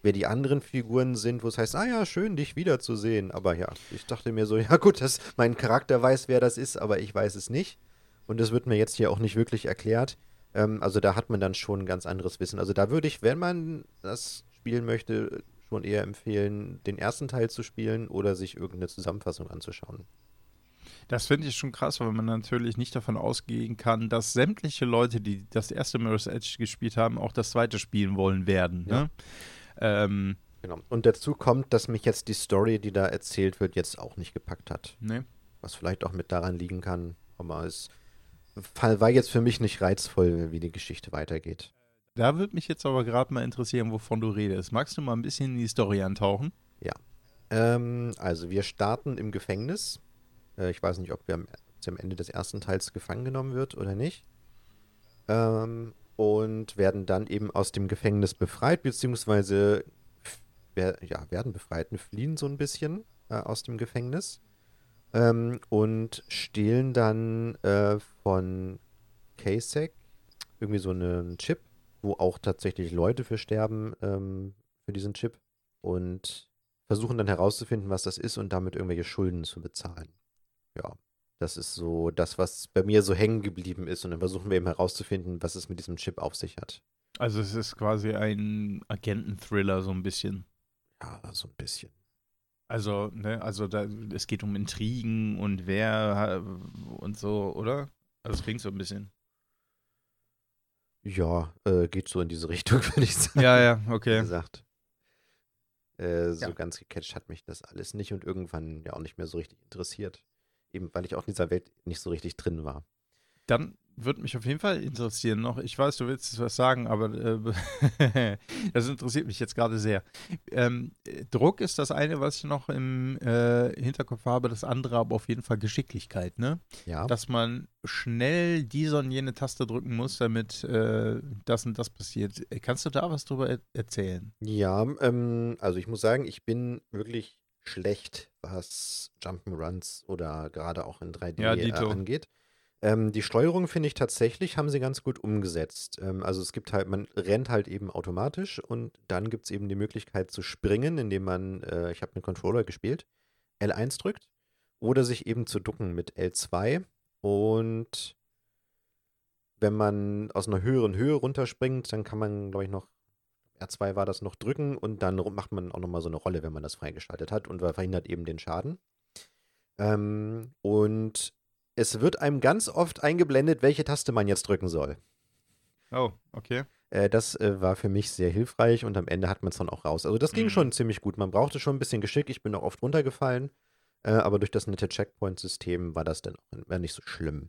wer die anderen Figuren sind, wo es heißt, ah ja, schön, dich wiederzusehen. Aber ja, ich dachte mir so, ja gut, dass mein Charakter weiß, wer das ist, aber ich weiß es nicht. Und das wird mir jetzt hier auch nicht wirklich erklärt. Ähm, also da hat man dann schon ein ganz anderes Wissen. Also da würde ich, wenn man das spielen möchte, schon eher empfehlen, den ersten Teil zu spielen oder sich irgendeine Zusammenfassung anzuschauen. Das finde ich schon krass, weil man natürlich nicht davon ausgehen kann, dass sämtliche Leute, die das erste Mirror's Edge gespielt haben, auch das zweite spielen wollen werden. Ja. Ne? Ähm, Genau. Und dazu kommt, dass mich jetzt die Story, die da erzählt wird, jetzt auch nicht gepackt hat. ne? Was vielleicht auch mit daran liegen kann. Aber es war jetzt für mich nicht reizvoll, wie die Geschichte weitergeht. Da würde mich jetzt aber gerade mal interessieren, wovon du redest. Magst du mal ein bisschen in die Story eintauchen? Ja. Ähm, also wir starten im Gefängnis. Äh, ich weiß nicht, ob wir am, am Ende des ersten Teils gefangen genommen wird oder nicht. Ähm, und werden dann eben aus dem Gefängnis befreit, beziehungsweise wer, ja, werden befreit und fliehen so ein bisschen äh, aus dem Gefängnis. Ähm, und stehlen dann äh, von Kasek irgendwie so einen Chip, wo auch tatsächlich Leute für sterben, ähm, für diesen Chip. Und versuchen dann herauszufinden, was das ist und damit irgendwelche Schulden zu bezahlen. Ja, das ist so das, was bei mir so hängen geblieben ist. Und dann versuchen wir eben herauszufinden, was es mit diesem Chip auf sich hat. Also es ist quasi ein Agenten-Thriller so ein bisschen. Ja, so ein bisschen. Also, ne, also da, es geht um Intrigen und wer und so, oder? Also es klingt so ein bisschen. Ja, äh, geht so in diese Richtung, würde ich sagen. Ja, ja, Wie okay. gesagt. Äh, so Ja. ganz gecatcht hat mich das alles nicht und irgendwann ja auch nicht mehr so richtig interessiert. Eben weil ich auch in dieser Welt nicht so richtig drin war. Dann würde mich auf jeden Fall interessieren noch, ich weiß, du willst was sagen, aber äh, das interessiert mich jetzt gerade sehr. Ähm, Druck ist das eine, was ich noch im äh, Hinterkopf habe, das andere aber auf jeden Fall Geschicklichkeit, ne? Ja. Dass man schnell diese und jene Taste drücken muss, damit äh, das und das passiert. Kannst du da was drüber er erzählen? Ja, ähm, also ich muss sagen, ich bin wirklich schlecht, was Jump'n'Runs oder gerade auch in drei D Ja, äh, Dito. angeht. Ähm, die Steuerung finde ich tatsächlich, haben sie ganz gut umgesetzt. Ähm, also es gibt halt, man rennt halt eben automatisch und dann gibt es eben die Möglichkeit zu springen, indem man, äh, ich habe mit Controller gespielt, L eins drückt oder sich eben zu ducken mit L zwei. Und wenn man aus einer höheren Höhe runterspringt, dann kann man, glaube ich, noch R zwei war das noch drücken und dann ru- macht man auch nochmal so eine Rolle, wenn man das freigeschaltet hat und verhindert eben den Schaden. Ähm, und es wird einem ganz oft eingeblendet, welche Taste man jetzt drücken soll. Oh, okay. Äh, das äh, war für mich sehr hilfreich und am Ende hat man es dann auch raus. Also das ging Mhm. schon ziemlich gut. Man brauchte schon ein bisschen Geschick. Ich bin auch oft runtergefallen, äh, aber durch das nette Checkpoint-System war das dann auch war nicht so schlimm.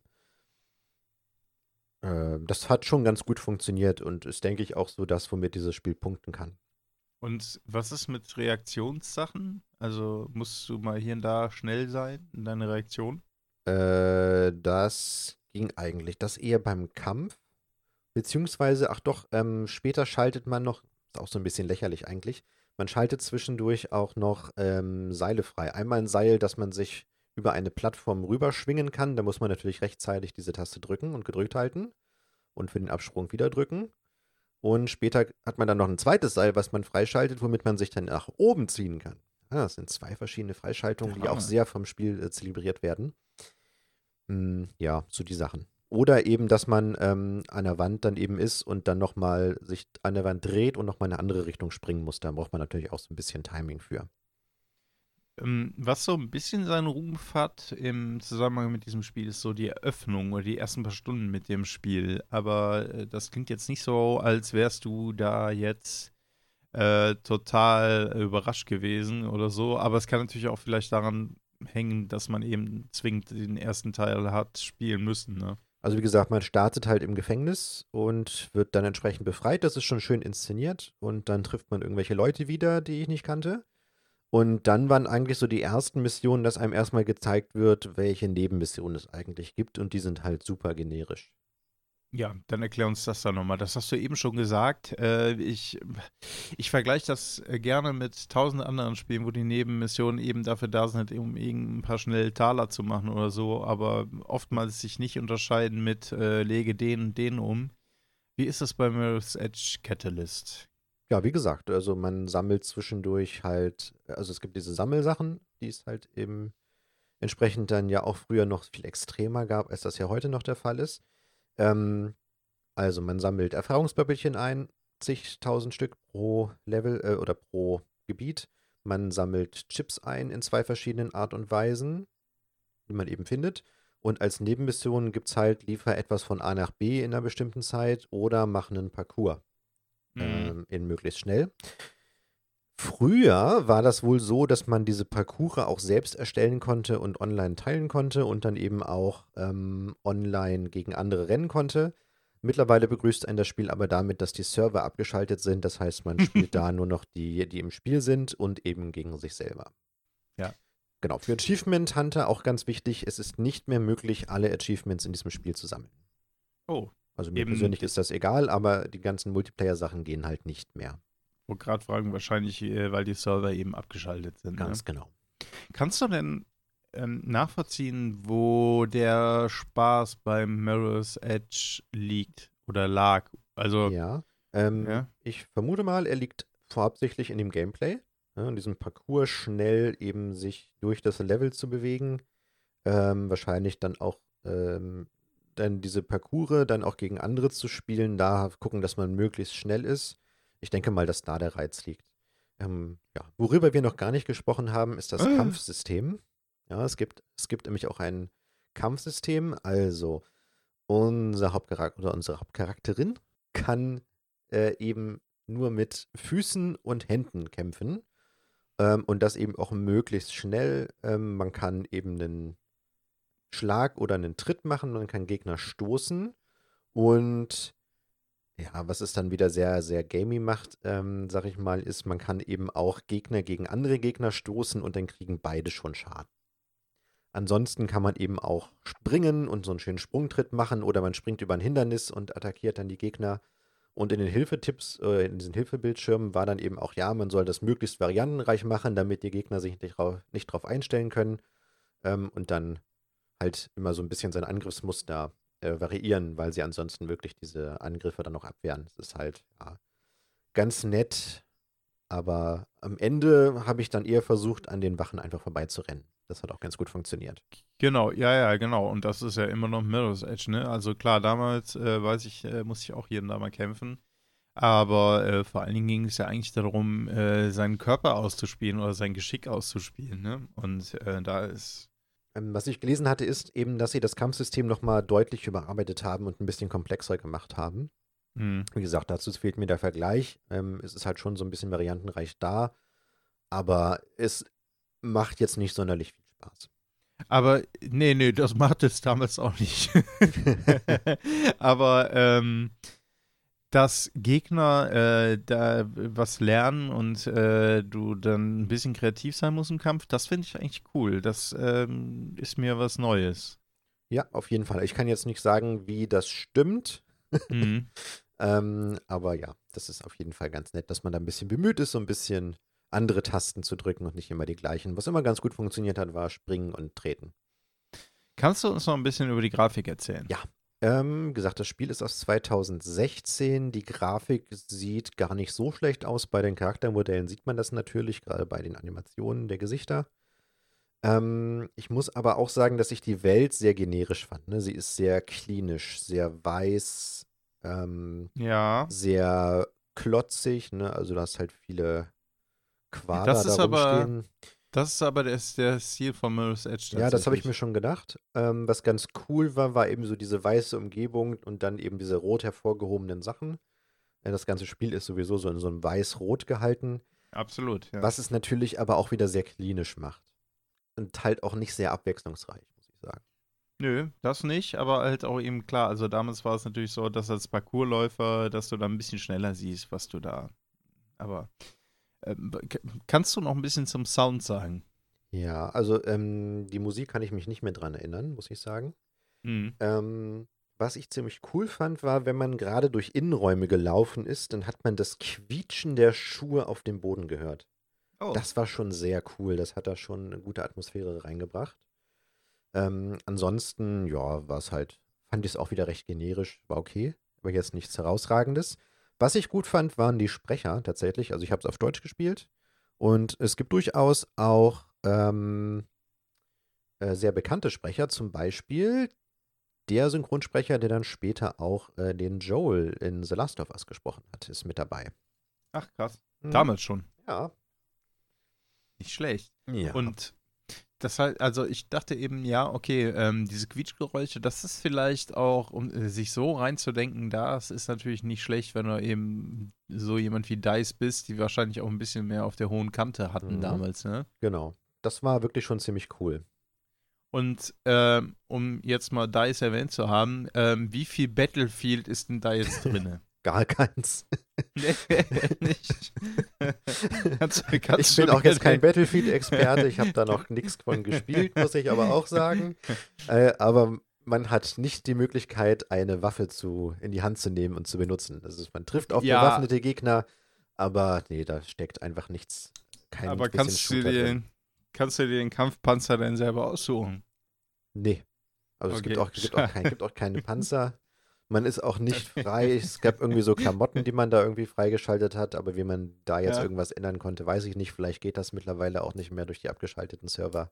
Äh, das hat schon ganz gut funktioniert und ist, denke ich, auch so das, womit dieses Spiel punkten kann. Und was ist mit Reaktionssachen? Also musst du mal hier und da schnell sein in deiner Reaktion? Äh, das ging eigentlich. Das eher beim Kampf. Beziehungsweise, ach doch, ähm, später schaltet man noch, ist auch so ein bisschen lächerlich eigentlich, man schaltet zwischendurch auch noch ähm, Seile frei. Einmal ein Seil, dass man sich über eine Plattform rüberschwingen kann. Da muss man natürlich rechtzeitig diese Taste drücken und gedrückt halten. Und für den Absprung wieder drücken. Und später hat man dann noch ein zweites Seil, was man freischaltet, womit man sich dann nach oben ziehen kann. Ah, das sind zwei verschiedene Freischaltungen, die Ah. auch sehr vom Spiel äh, zelebriert werden. Hm, ja, so die Sachen. Oder eben, dass man ähm, an der Wand dann eben ist und dann nochmal sich an der Wand dreht und nochmal in eine andere Richtung springen muss. Da braucht man natürlich auch so ein bisschen Timing für. Ähm, was so ein bisschen seinen Ruf hat im Zusammenhang mit diesem Spiel, ist so die Eröffnung oder die ersten paar Stunden mit dem Spiel. Aber äh, das klingt jetzt nicht so, als wärst du da jetzt äh, total überrascht gewesen oder so. Aber es kann natürlich auch vielleicht daran hängen, dass man eben zwingend den ersten Teil hat spielen müssen, ne? Also wie gesagt, man startet halt im Gefängnis und wird dann entsprechend befreit. Das ist schon schön inszeniert. Und dann trifft man irgendwelche Leute wieder, die ich nicht kannte. Und dann waren eigentlich so die ersten Missionen, dass einem erstmal gezeigt wird, welche Nebenmissionen es eigentlich gibt. Und die sind halt super generisch. Ja, dann erklär uns das dann nochmal. Das hast du eben schon gesagt. Äh, ich ich vergleiche das äh, gerne mit tausend anderen Spielen, wo die Nebenmissionen eben dafür da sind, um irgendein paar schnelle Taler zu machen oder so, aber oftmals sich nicht unterscheiden mit äh, lege den und den um. Wie ist das bei Mirror's Edge Catalyst? Ja, wie gesagt, also man sammelt zwischendurch halt, also es gibt diese Sammelsachen, die es halt eben entsprechend dann ja auch früher noch viel extremer gab, als das ja heute noch der Fall ist. Ähm, also man sammelt Erfahrungsböppelchen ein, zigtausend Stück pro Level äh, oder pro Gebiet. Man sammelt Chips ein in zwei verschiedenen Art und Weisen, die man eben findet. Und als Nebenmission gibt es halt, liefer etwas von A nach B in einer bestimmten Zeit oder mach einen Parcours Mhm. ähm, in möglichst schnell. Früher war das wohl so, dass man diese Parcours auch selbst erstellen konnte und online teilen konnte und dann eben auch ähm, online gegen andere rennen konnte. Mittlerweile begrüßt einen das Spiel aber damit, dass die Server abgeschaltet sind. Das heißt, man spielt da nur noch die, die im Spiel sind und eben gegen sich selber. Ja. Genau, für Achievement Hunter auch ganz wichtig, es ist nicht mehr möglich, alle Achievements in diesem Spiel zu sammeln. Oh, Also mir eben, persönlich ich ist das egal, aber die ganzen Multiplayer-Sachen gehen halt nicht mehr. wollte gerade fragen, wahrscheinlich, äh, weil die Server eben abgeschaltet sind. Ne? Ganz genau. Kannst du denn ähm, nachvollziehen, wo der Spaß beim Mirror's Edge liegt oder lag? Also, Ja, ähm, ja. ich vermute mal, er liegt hauptsächlich in dem Gameplay, ne, in diesem Parcours schnell eben sich durch das Level zu bewegen. Ähm, wahrscheinlich dann auch ähm, dann diese Parcours dann auch gegen andere zu spielen, da gucken, dass man möglichst schnell ist. Ich denke mal, dass da der Reiz liegt. Ähm, ja. Worüber wir noch gar nicht gesprochen haben, ist das Äh. Kampfsystem. Ja, es gibt, es gibt nämlich auch ein Kampfsystem. Also unser Hauptcharakter oder unsere Hauptcharakterin kann äh, eben nur mit Füßen und Händen kämpfen. Ähm, und das eben auch möglichst schnell. Ähm, man kann eben einen Schlag oder einen Tritt machen, man kann Gegner stoßen. Und ja, was es dann wieder sehr, sehr gamey macht, ähm, sag ich mal, ist, man kann eben auch Gegner gegen andere Gegner stoßen und dann kriegen beide schon Schaden. Ansonsten kann man eben auch springen und so einen schönen Sprungtritt machen oder man springt über ein Hindernis und attackiert dann die Gegner. Und in den Hilfetipps, äh, in diesen Hilfebildschirmen war dann eben auch, ja, man soll das möglichst variantenreich machen, damit die Gegner sich nicht drauf, nicht drauf einstellen können. Ähm, und dann halt immer so ein bisschen sein Angriffsmuster äh, variieren, weil sie ansonsten wirklich diese Angriffe dann noch abwehren. Das ist halt, ja, ganz nett, aber am Ende habe ich dann eher versucht, an den Wachen einfach vorbeizurennen. Das hat auch ganz gut funktioniert. Genau, ja, ja, genau. Und das ist ja immer noch Mirror's Edge, ne? Also klar, damals, äh, weiß ich, äh, musste ich auch hier und da mal kämpfen. Aber äh, vor allen Dingen ging es ja eigentlich darum, äh, seinen Körper auszuspielen oder sein Geschick auszuspielen, ne? Und äh, da ist. Ähm, was ich gelesen hatte, ist eben, dass sie das Kampfsystem nochmal deutlich überarbeitet haben und ein bisschen komplexer gemacht haben. Hm. Wie gesagt, dazu fehlt mir der Vergleich. Ähm, es ist halt schon so ein bisschen variantenreich da, aber es macht jetzt nicht sonderlich viel Spaß. Aber nee, nee, das macht es damals auch nicht. Aber ähm, dass Gegner äh, da was lernen und äh, du dann ein bisschen kreativ sein musst im Kampf, das finde ich eigentlich cool. Das ähm, ist mir was Neues. Ja, auf jeden Fall. Ich kann jetzt nicht sagen, wie das stimmt, Mhm. ähm, aber ja, das ist auf jeden Fall ganz nett, dass man da ein bisschen bemüht ist, so ein bisschen andere Tasten zu drücken und nicht immer die gleichen. Was immer ganz gut funktioniert hat, war Springen und Treten. Kannst du uns noch ein bisschen über die Grafik erzählen? Ja, ähm, gesagt, das Spiel ist aus zweitausendsechzehn. Die Grafik sieht gar nicht so schlecht aus. Bei den Charaktermodellen sieht man das natürlich, gerade bei den Animationen der Gesichter. Ähm, ich muss aber auch sagen, dass ich die Welt sehr generisch fand. Ne? Sie ist sehr klinisch, sehr weiß, ähm, Ja, sehr klotzig. Ne? Also da hast halt viele Quader das da ist aber, rumstehen. das ist aber der, der Stil von Mirror's Edge Ja, das habe ich mir tatsächlich. schon gedacht. Ähm, was ganz cool war, war eben so diese weiße Umgebung und dann eben diese rot hervorgehobenen Sachen. Äh, Das ganze Spiel ist sowieso so in so einem weiß-rot gehalten, Absolut, ja. was es natürlich aber auch wieder sehr klinisch macht. Und halt auch nicht sehr abwechslungsreich, muss ich sagen. Nö, das nicht, aber halt auch eben klar. Also damals war es natürlich so, dass als Parkourläufer, dass du da ein bisschen schneller siehst, was du da. Aber ähm, k- kannst du noch ein bisschen zum Sound sagen? Ja, also ähm, die Musik kann ich mich nicht mehr dran erinnern, muss ich sagen. Mhm. Ähm, was ich ziemlich cool fand, war, wenn man gerade durch Innenräume gelaufen ist, dann hat man das Quietschen der Schuhe auf dem Boden gehört. Oh. Das war schon sehr cool. Das hat da schon eine gute Atmosphäre reingebracht. Ähm, ansonsten, ja, war es halt, fand ich es auch wieder recht generisch, war okay, aber jetzt nichts Herausragendes. Was ich gut fand, waren die Sprecher tatsächlich. Also ich habe es auf Deutsch gespielt und es gibt durchaus auch ähm, äh, sehr bekannte Sprecher, zum Beispiel der Synchronsprecher, der dann später auch äh, den Joel in The Last of Us gesprochen hat, ist mit dabei. Ach, krass. Hm. Damals schon. Ja. Nicht schlecht. Ja. Und das halt, also ich dachte eben, ja, okay, ähm, diese Quietschgeräusche, das ist vielleicht auch, um äh, sich so reinzudenken, das ist natürlich nicht schlecht, wenn du eben so jemand wie Dice bist, die wahrscheinlich auch ein bisschen mehr auf der hohen Kante hatten Mhm. damals, ne? Genau. Das war wirklich schon ziemlich cool. Und ähm, um jetzt mal Dice erwähnt zu haben, ähm, wie viel Battlefield ist denn da jetzt drin? Gar keins. Nee, nicht. kannst, kannst Ich bin du auch jetzt kein mir- Battlefield-Experte, ich habe da noch nichts von gespielt, muss ich aber auch sagen. Äh, aber man hat nicht die Möglichkeit, eine Waffe zu, in die Hand zu nehmen und zu benutzen. Das ist, man trifft auf Ja. bewaffnete Gegner, aber nee, da steckt einfach nichts. Kein Aber bisschen kannst du, Shooter dir, drin. kannst du dir den Kampfpanzer denn selber aussuchen? Nee. Also es Okay. gibt auch, gibt, auch kein, gibt auch keine Panzer. Man ist auch nicht frei. Es gab irgendwie so Klamotten, die man da irgendwie freigeschaltet hat, aber wie man da jetzt Ja. irgendwas ändern konnte, weiß ich nicht. Vielleicht geht das mittlerweile auch nicht mehr durch die abgeschalteten Server.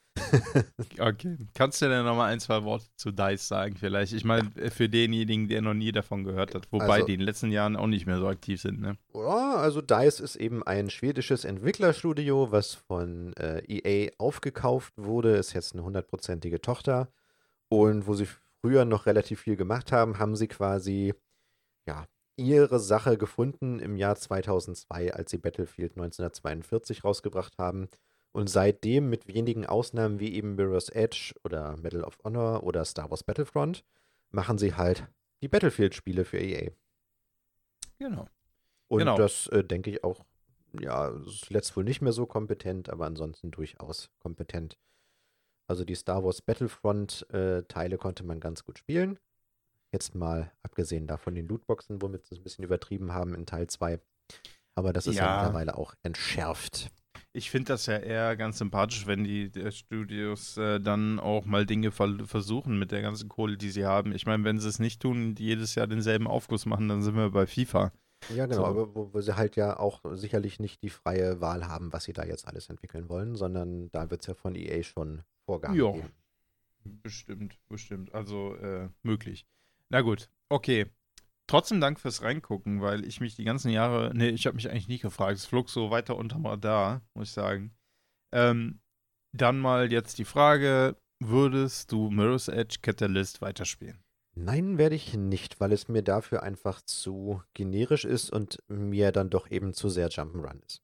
Okay. Kannst du denn nochmal ein, zwei Worte zu Dice sagen vielleicht? Ich meine, für denjenigen, der noch nie davon gehört hat, wobei Also- die in den letzten Jahren auch nicht mehr so aktiv sind, ne? Ja, also DICE ist eben ein schwedisches Entwicklerstudio, was von äh, E A aufgekauft wurde, ist jetzt eine hundertprozentige Tochter. Und wo sie früher noch relativ viel gemacht haben, haben sie quasi ja, ihre Sache gefunden im Jahr zweitausendzwei, als sie Battlefield neunzehnhundertzweiundvierzig rausgebracht haben. Und seitdem, mit wenigen Ausnahmen wie eben Mirror's Edge oder Medal of Honor oder Star Wars Battlefront, machen sie halt die Battlefield-Spiele für E A. Genau. Und Genau. das äh, denke ich auch, ja, zuletzt wohl nicht mehr so kompetent, aber ansonsten durchaus kompetent. Also die Star Wars Battlefront-Teile konnte man ganz gut spielen. Jetzt mal abgesehen davon den Lootboxen, womit sie es ein bisschen übertrieben haben in Teil zwei. Aber das ist ja, Ja. mittlerweile auch entschärft. Ich finde das ja eher ganz sympathisch, wenn die äh, Studios äh, dann auch mal Dinge ver versuchen mit der ganzen Kohle, die sie haben. Ich meine, wenn sie es nicht tun, die jedes Jahr denselben Aufguss machen, dann sind wir bei FIFA. Ja, genau, So. aber wo, wo sie halt ja auch sicherlich nicht die freie Wahl haben, was sie da jetzt alles entwickeln wollen, sondern da wird es ja von E A schon Vorgaben Ja. geben. Bestimmt, bestimmt. Also äh, möglich. Na gut, okay. Trotzdem Dank fürs Reingucken, weil ich mich die ganzen Jahre, nee, ich habe mich eigentlich nicht gefragt. Es flog so weiter unterm Radar, muss ich sagen. Ähm, dann mal jetzt die Frage, würdest du Mirror's Edge Catalyst weiterspielen? Nein, werde ich nicht, weil es mir dafür einfach zu generisch ist und mir dann doch eben zu sehr Jump'n'Run ist.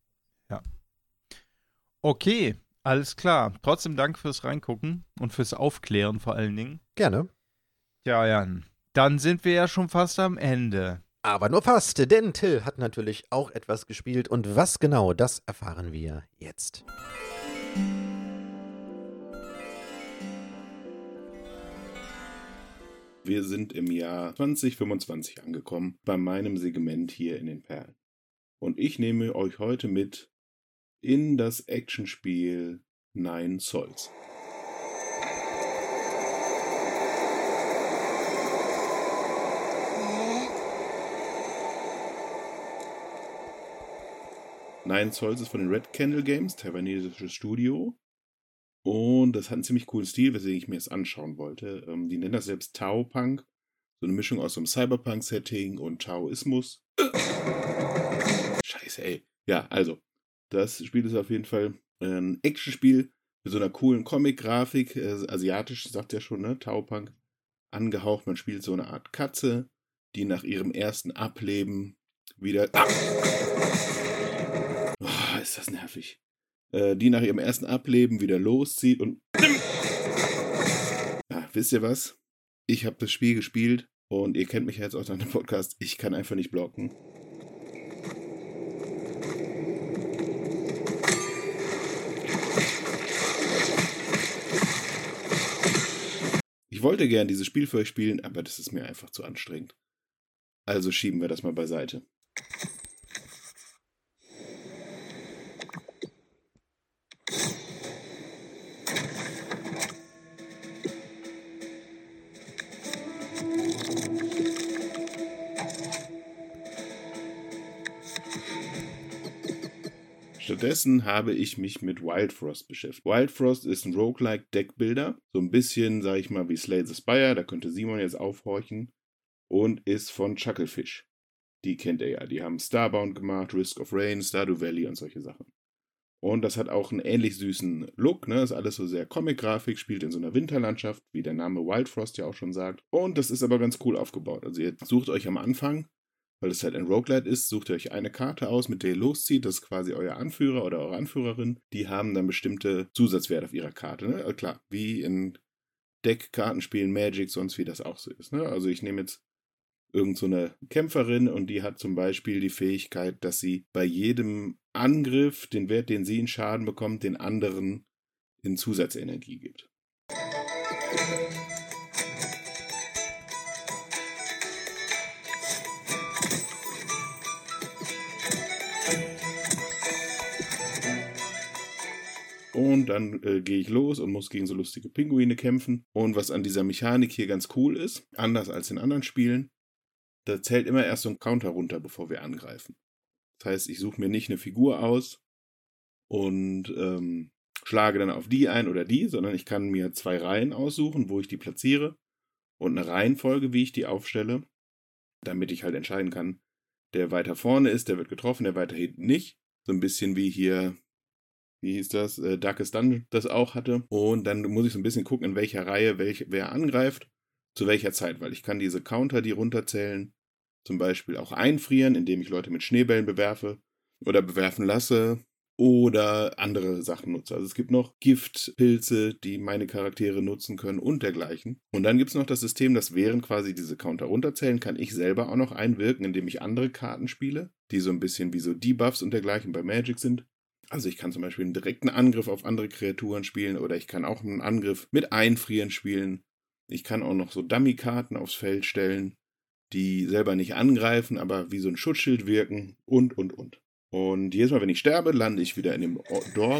Okay, alles klar. Trotzdem Dank fürs Reingucken und fürs Aufklären vor allen Dingen. Gerne. Ja, Jan, dann sind wir ja schon fast am Ende. Aber nur fast, denn Till hat natürlich auch etwas gespielt und was genau, das erfahren wir jetzt. Wir sind im Jahr zwanzig fünfundzwanzig angekommen, bei meinem Segment hier in den Perlen. Und ich nehme euch heute mit in das Actionspiel Nine Souls. Nine Souls ist von den Red Candle Games, taiwanesisches Studio. Und das hat einen ziemlich coolen Stil, weswegen ich mir das anschauen wollte. Ähm, die nennen das selbst Tao-Punk. So eine Mischung aus so einem Cyberpunk-Setting und Taoismus. Scheiße, ey. Ja, also, das Spiel ist auf jeden Fall ein Actionspiel mit so einer coolen Comic-Grafik. Äh, asiatisch, sagt ja schon, ne? Tao-Punk. Angehaucht. Man spielt so eine Art Katze, die nach ihrem ersten Ableben wieder... Ah! Oh, ist das nervig. Die nach ihrem ersten Ableben wieder loszieht und... Ja, wisst ihr was? Ich habe das Spiel gespielt und ihr kennt mich ja jetzt aus einem Podcast. Ich kann einfach nicht blocken. Ich wollte gern dieses Spiel für euch spielen, aber das ist mir einfach zu anstrengend. Also schieben wir das mal beiseite. stattdessen habe ich mich mit Wild Frost beschäftigt. Wild Frost ist ein Roguelike-Deckbuilder, so ein bisschen, sag ich mal, wie Slay the Spire, da könnte Simon jetzt aufhorchen, und ist von Chucklefish. Die kennt ihr ja, die haben Starbound gemacht, Risk of Rain, Stardew Valley und solche Sachen. Und das hat auch einen ähnlich süßen Look, ne? Ist alles so sehr Comic-Grafik, spielt in so einer Winterlandschaft, wie der Name Wild Frost ja auch schon sagt. Und das ist aber ganz cool aufgebaut. Also ihr sucht euch am Anfang, weil es halt ein Roguelite ist, sucht ihr euch eine Karte aus, mit der ihr loszieht. Das ist quasi euer Anführer oder eure Anführerin. Die haben dann bestimmte Zusatzwerte auf ihrer Karte, ne? Also klar, wie in Deckkartenspielen, Magic, sonst wie das auch so ist, ne? Also ich nehme jetzt irgend so eine Kämpferin und die hat zum Beispiel die Fähigkeit, dass sie bei jedem Angriff den Wert, den sie in Schaden bekommt, den anderen in Zusatzenergie gibt. Und dann äh, gehe ich los und muss gegen so lustige Pinguine kämpfen. Und was an dieser Mechanik hier ganz cool ist, anders als in anderen Spielen, da zählt immer erst so ein Counter runter, bevor wir angreifen. Das heißt, ich suche mir nicht eine Figur aus und ähm, schlage dann auf die ein oder die, sondern ich kann mir zwei Reihen aussuchen, wo ich die platziere und eine Reihenfolge, wie ich die aufstelle, damit ich halt entscheiden kann, der weiter vorne ist, der wird getroffen, der weiter hinten nicht. So ein bisschen wie hier, wie hieß das, äh, Darkest Dungeon das auch hatte. Und dann muss ich so ein bisschen gucken, in welcher Reihe welch, wer angreift, zu welcher Zeit, weil ich kann diese Counter, die runterzählen, zum Beispiel auch einfrieren, indem ich Leute mit Schneebällen bewerfe oder bewerfen lasse oder andere Sachen nutze. Also es gibt noch Giftpilze, die meine Charaktere nutzen können und dergleichen. Und dann gibt es noch das System, dass während quasi diese Counter runterzählen, kann ich selber auch noch einwirken, indem ich andere Karten spiele, die so ein bisschen wie so Debuffs und dergleichen bei Magic sind. Also ich kann zum Beispiel einen direkten Angriff auf andere Kreaturen spielen oder ich kann auch einen Angriff mit Einfrieren spielen. Ich kann auch noch so Dummy-Karten aufs Feld stellen, die selber nicht angreifen, aber wie so ein Schutzschild wirken und, und, und. Und jedes Mal, wenn ich sterbe, lande ich wieder in dem Dorf.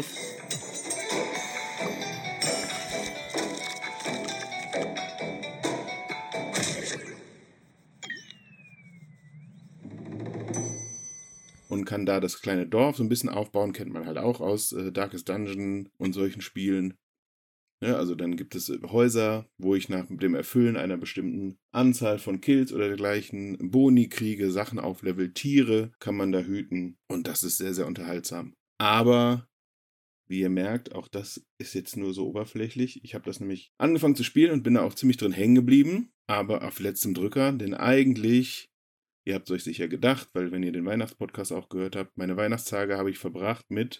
Und kann da das kleine Dorf so ein bisschen aufbauen, kennt man halt auch aus äh, Darkest Dungeon und solchen Spielen. Ja, also dann gibt es Häuser, wo ich nach dem Erfüllen einer bestimmten Anzahl von Kills oder dergleichen Boni kriege, Sachen auflevel, Tiere kann man da hüten und das ist sehr, sehr unterhaltsam. Aber, wie ihr merkt, auch das ist jetzt nur so oberflächlich. Ich habe das nämlich angefangen zu spielen und bin da auch ziemlich drin hängen geblieben, aber auf letztem Drücker, denn eigentlich, ihr habt es euch sicher gedacht, weil wenn ihr den Weihnachtspodcast auch gehört habt, meine Weihnachtstage habe ich verbracht mit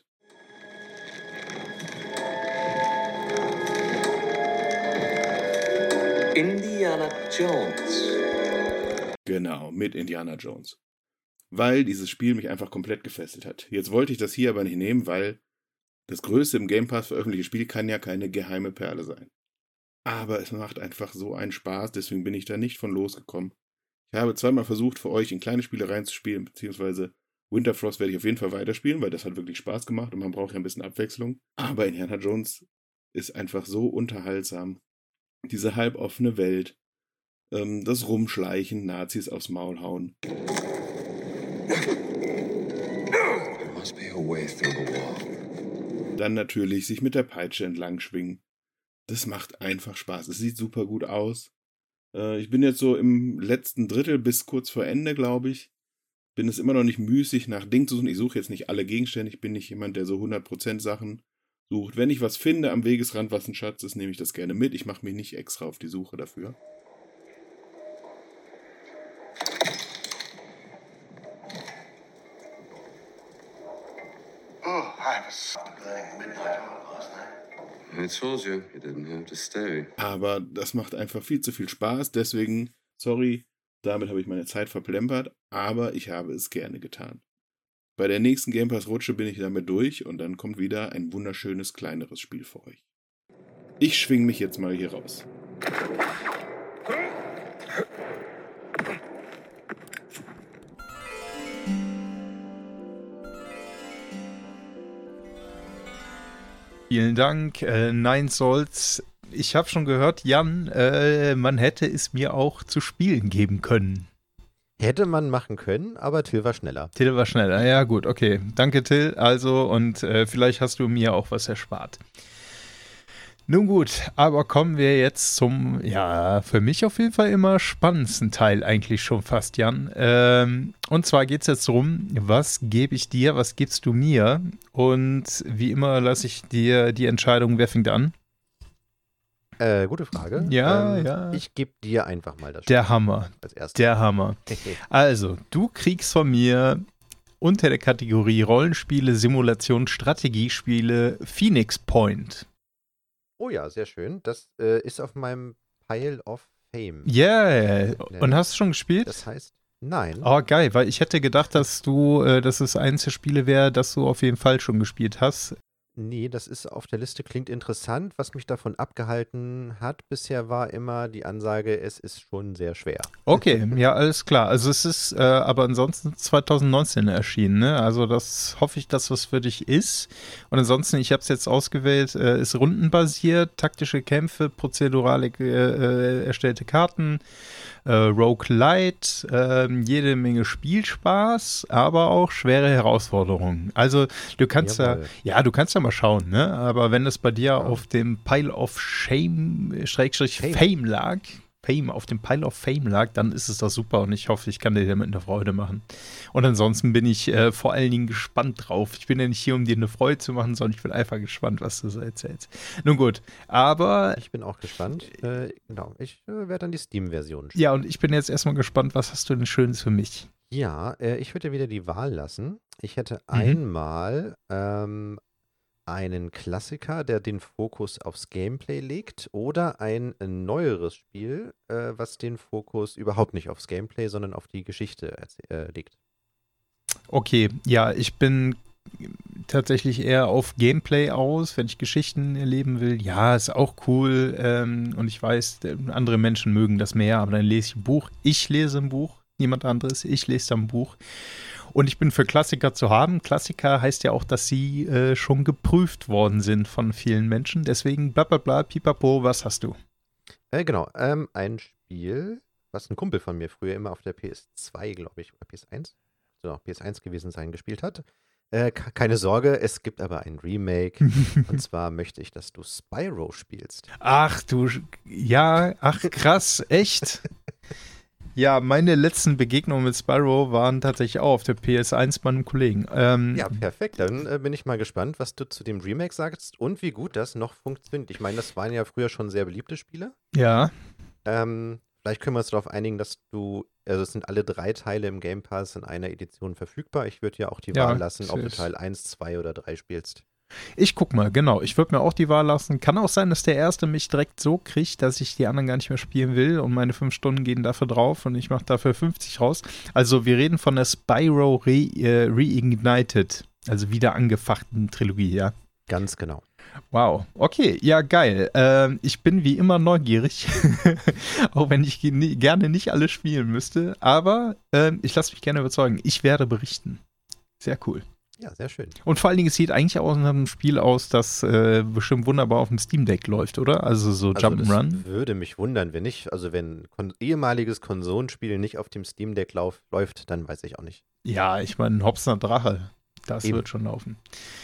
Indiana Jones. Genau, mit Indiana Jones. Weil dieses Spiel mich einfach komplett gefesselt hat. Jetzt wollte ich das hier aber nicht nehmen, weil das größte im Game Pass veröffentlichte Spiel kann ja keine geheime Perle sein. Aber es macht einfach so einen Spaß, deswegen bin ich da nicht von losgekommen. Ich habe zweimal versucht, für euch in kleine Spiele reinzuspielen, beziehungsweise Winterfrost werde ich auf jeden Fall weiterspielen, weil das hat wirklich Spaß gemacht und man braucht ja ein bisschen Abwechslung. Aber Indiana Jones ist einfach so unterhaltsam. Diese halboffene Welt, ähm, das Rumschleichen, Nazis aufs Maul hauen. There must be a way through the wall. Dann natürlich sich mit der Peitsche entlang schwingen. Das macht einfach Spaß. Es sieht super gut aus. Äh, ich bin jetzt so im letzten Drittel bis kurz vor Ende, glaube ich. Bin es immer noch nicht müßig, nach Dingen zu suchen. Ich suche jetzt nicht alle Gegenstände. Ich bin nicht jemand, der so hundert Prozent Sachen sucht. Wenn ich was finde am Wegesrand, was ein Schatz ist, nehme ich das gerne mit. Ich mache mich nicht extra auf die Suche dafür. Oh, I was playing midnight oil last night. I told you, you didn't have to stay. Aber das macht einfach viel zu viel Spaß. Deswegen, sorry, damit habe ich meine Zeit verplempert. Aber ich habe es gerne getan. Bei der nächsten Game Pass Rutsche bin ich damit durch und dann kommt wieder ein wunderschönes, kleineres Spiel für euch. Ich schwing mich jetzt mal hier raus. Vielen Dank, äh, Nine Souls. Ich habe schon gehört, Jan, äh, man hätte es mir auch zu spielen geben können. Hätte man machen können, aber Till war schneller. Till war schneller, ja gut, okay. Danke Till, also und äh, vielleicht hast du mir auch was erspart. Nun gut, aber kommen wir jetzt zum, ja, für mich auf jeden Fall immer spannendsten Teil eigentlich schon fast, Jan. Ähm, und zwar geht es jetzt darum, was gebe ich dir, was gibst du mir? Und wie immer lasse ich dir die Entscheidung, wer fängt an? Äh, gute Frage. Ja, ähm, ja. Ich gebe dir einfach mal das Der Spiel Hammer, als erstes. der Hammer. Also, du kriegst von mir unter der Kategorie Rollenspiele, Simulation, Strategiespiele Phoenix Point. Oh ja, sehr schön. Das äh, ist auf meinem Pile of Fame. Ja, yeah. Und hast du schon gespielt? Das heißt, nein. Oh, geil, weil ich hätte gedacht, dass du, äh, dass es eins der Spiele wäre, das du auf jeden Fall schon gespielt hast. Nee, das ist auf der Liste, klingt interessant. Was mich davon abgehalten hat bisher, war immer die Ansage, es ist schon sehr schwer. Okay, ja, alles klar. Also es ist äh, aber ansonsten zwanzig neunzehn erschienen, ne? Also das hoffe ich, dass was für dich ist. Und ansonsten, ich habe es jetzt ausgewählt, äh, ist rundenbasiert, taktische Kämpfe, prozedurale äh, erstellte Karten, äh, Roguelite, äh, jede Menge Spielspaß, aber auch schwere Herausforderungen. Also du kannst ja, ja, du kannst ja mal schauen, ne? Aber wenn es bei dir ja. auf dem Pile of Shame, Schrägstrich Fame. Fame lag, Fame, auf dem Pile of Fame lag, dann ist es doch super und ich hoffe, ich kann dir damit eine Freude machen. Und ansonsten bin ich äh, vor allen Dingen gespannt drauf. Ich bin ja nicht hier, um dir eine Freude zu machen, sondern ich bin einfach gespannt, was du so erzählst. Nun gut, aber... Ich bin auch gespannt. Äh, genau, ich äh, werde dann die Steam-Version spielen. Ja, und ich bin jetzt erstmal gespannt, was hast du denn Schönes für mich? Ja, äh, ich würde dir wieder die Wahl lassen. Ich hätte mhm. einmal ähm, einen Klassiker, der den Fokus aufs Gameplay legt, oder ein neueres Spiel, äh, was den Fokus überhaupt nicht aufs Gameplay, sondern auf die Geschichte äh, legt. Okay, ja, ich bin tatsächlich eher auf Gameplay aus, wenn ich Geschichten erleben will. Ja, ist auch cool ähm, und ich weiß, andere Menschen mögen das mehr, aber dann lese ich ein Buch. Ich lese ein Buch, niemand anderes. Ich lese dann ein Buch. Und ich bin für Klassiker zu haben. Klassiker heißt ja auch, dass sie äh, schon geprüft worden sind von vielen Menschen. Deswegen bla bla bla, pipapo, was hast du? Äh, genau, ähm, ein Spiel, was ein Kumpel von mir früher immer auf der P S zwei, glaube ich, oder P S eins, so P S eins gewesen sein, gespielt hat. Äh, keine Sorge, es gibt aber ein Remake. Und zwar möchte ich, dass du Spyro spielst. Ach du, ja, ach krass, echt? Ja, meine letzten Begegnungen mit Spyro waren tatsächlich auch auf der P S eins bei einem Kollegen. Ähm, ja, perfekt. Dann äh, bin ich mal gespannt, was du zu dem Remake sagst und wie gut das noch funktioniert. Ich meine, das waren ja früher schon sehr beliebte Spiele. Ja. Ähm, vielleicht können wir uns darauf einigen, dass du, also es sind alle drei Teile im Game Pass in einer Edition verfügbar. Ich würde ja auch die ja, Wahl lassen, ob du Teil eins, zwei oder drei spielst. Ich guck mal, genau. Ich würde mir auch die Wahl lassen. Kann auch sein, dass der erste mich direkt so kriegt, dass ich die anderen gar nicht mehr spielen will und meine fünf Stunden gehen dafür drauf und ich mache dafür fünfzig raus. Also wir reden von der Spyro Re, äh, Reignited, also wieder angefachten Trilogie, ja? Ganz genau. Wow, okay, ja geil. Ähm, ich bin wie immer neugierig, auch wenn ich ge- gerne nicht alles spielen müsste, aber ähm, ich lasse mich gerne überzeugen. Ich werde berichten. Sehr cool. Ja, sehr schön. Und vor allen Dingen, es sieht eigentlich auch nach einem Spiel aus, das äh, bestimmt wunderbar auf dem Steam Deck läuft, oder? Also so also Jump'n'Run. Das würde mich wundern, wenn nicht. Also wenn kon- ehemaliges Konsolenspiel nicht auf dem Steam Deck lauf- läuft, dann weiß ich auch nicht. Ja, ich meine, Hopsner Drache, das Eben. wird schon laufen.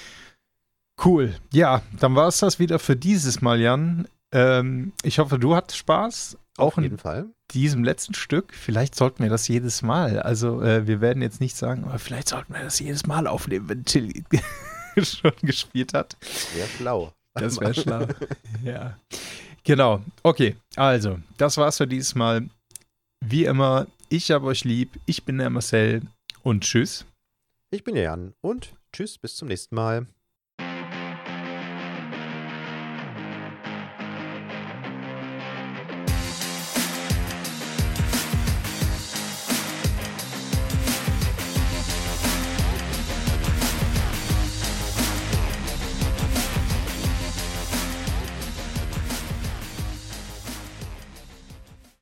Cool. Ja, dann war es das wieder für dieses Mal, Jan. Ähm, ich hoffe, du hattest Spaß. Auch auf jeden in Fall. diesem letzten Stück. Vielleicht sollten wir das jedes Mal. Also äh, wir werden jetzt nicht sagen, aber vielleicht sollten wir das jedes Mal aufnehmen, wenn Till schon gespielt hat. Das wäre schlau. Das wäre schlau. Ja. Genau. Okay, also, das war's für dieses Mal. Wie immer, ich hab euch lieb. Ich bin der Marcel und tschüss. Ich bin der Jan und tschüss, bis zum nächsten Mal.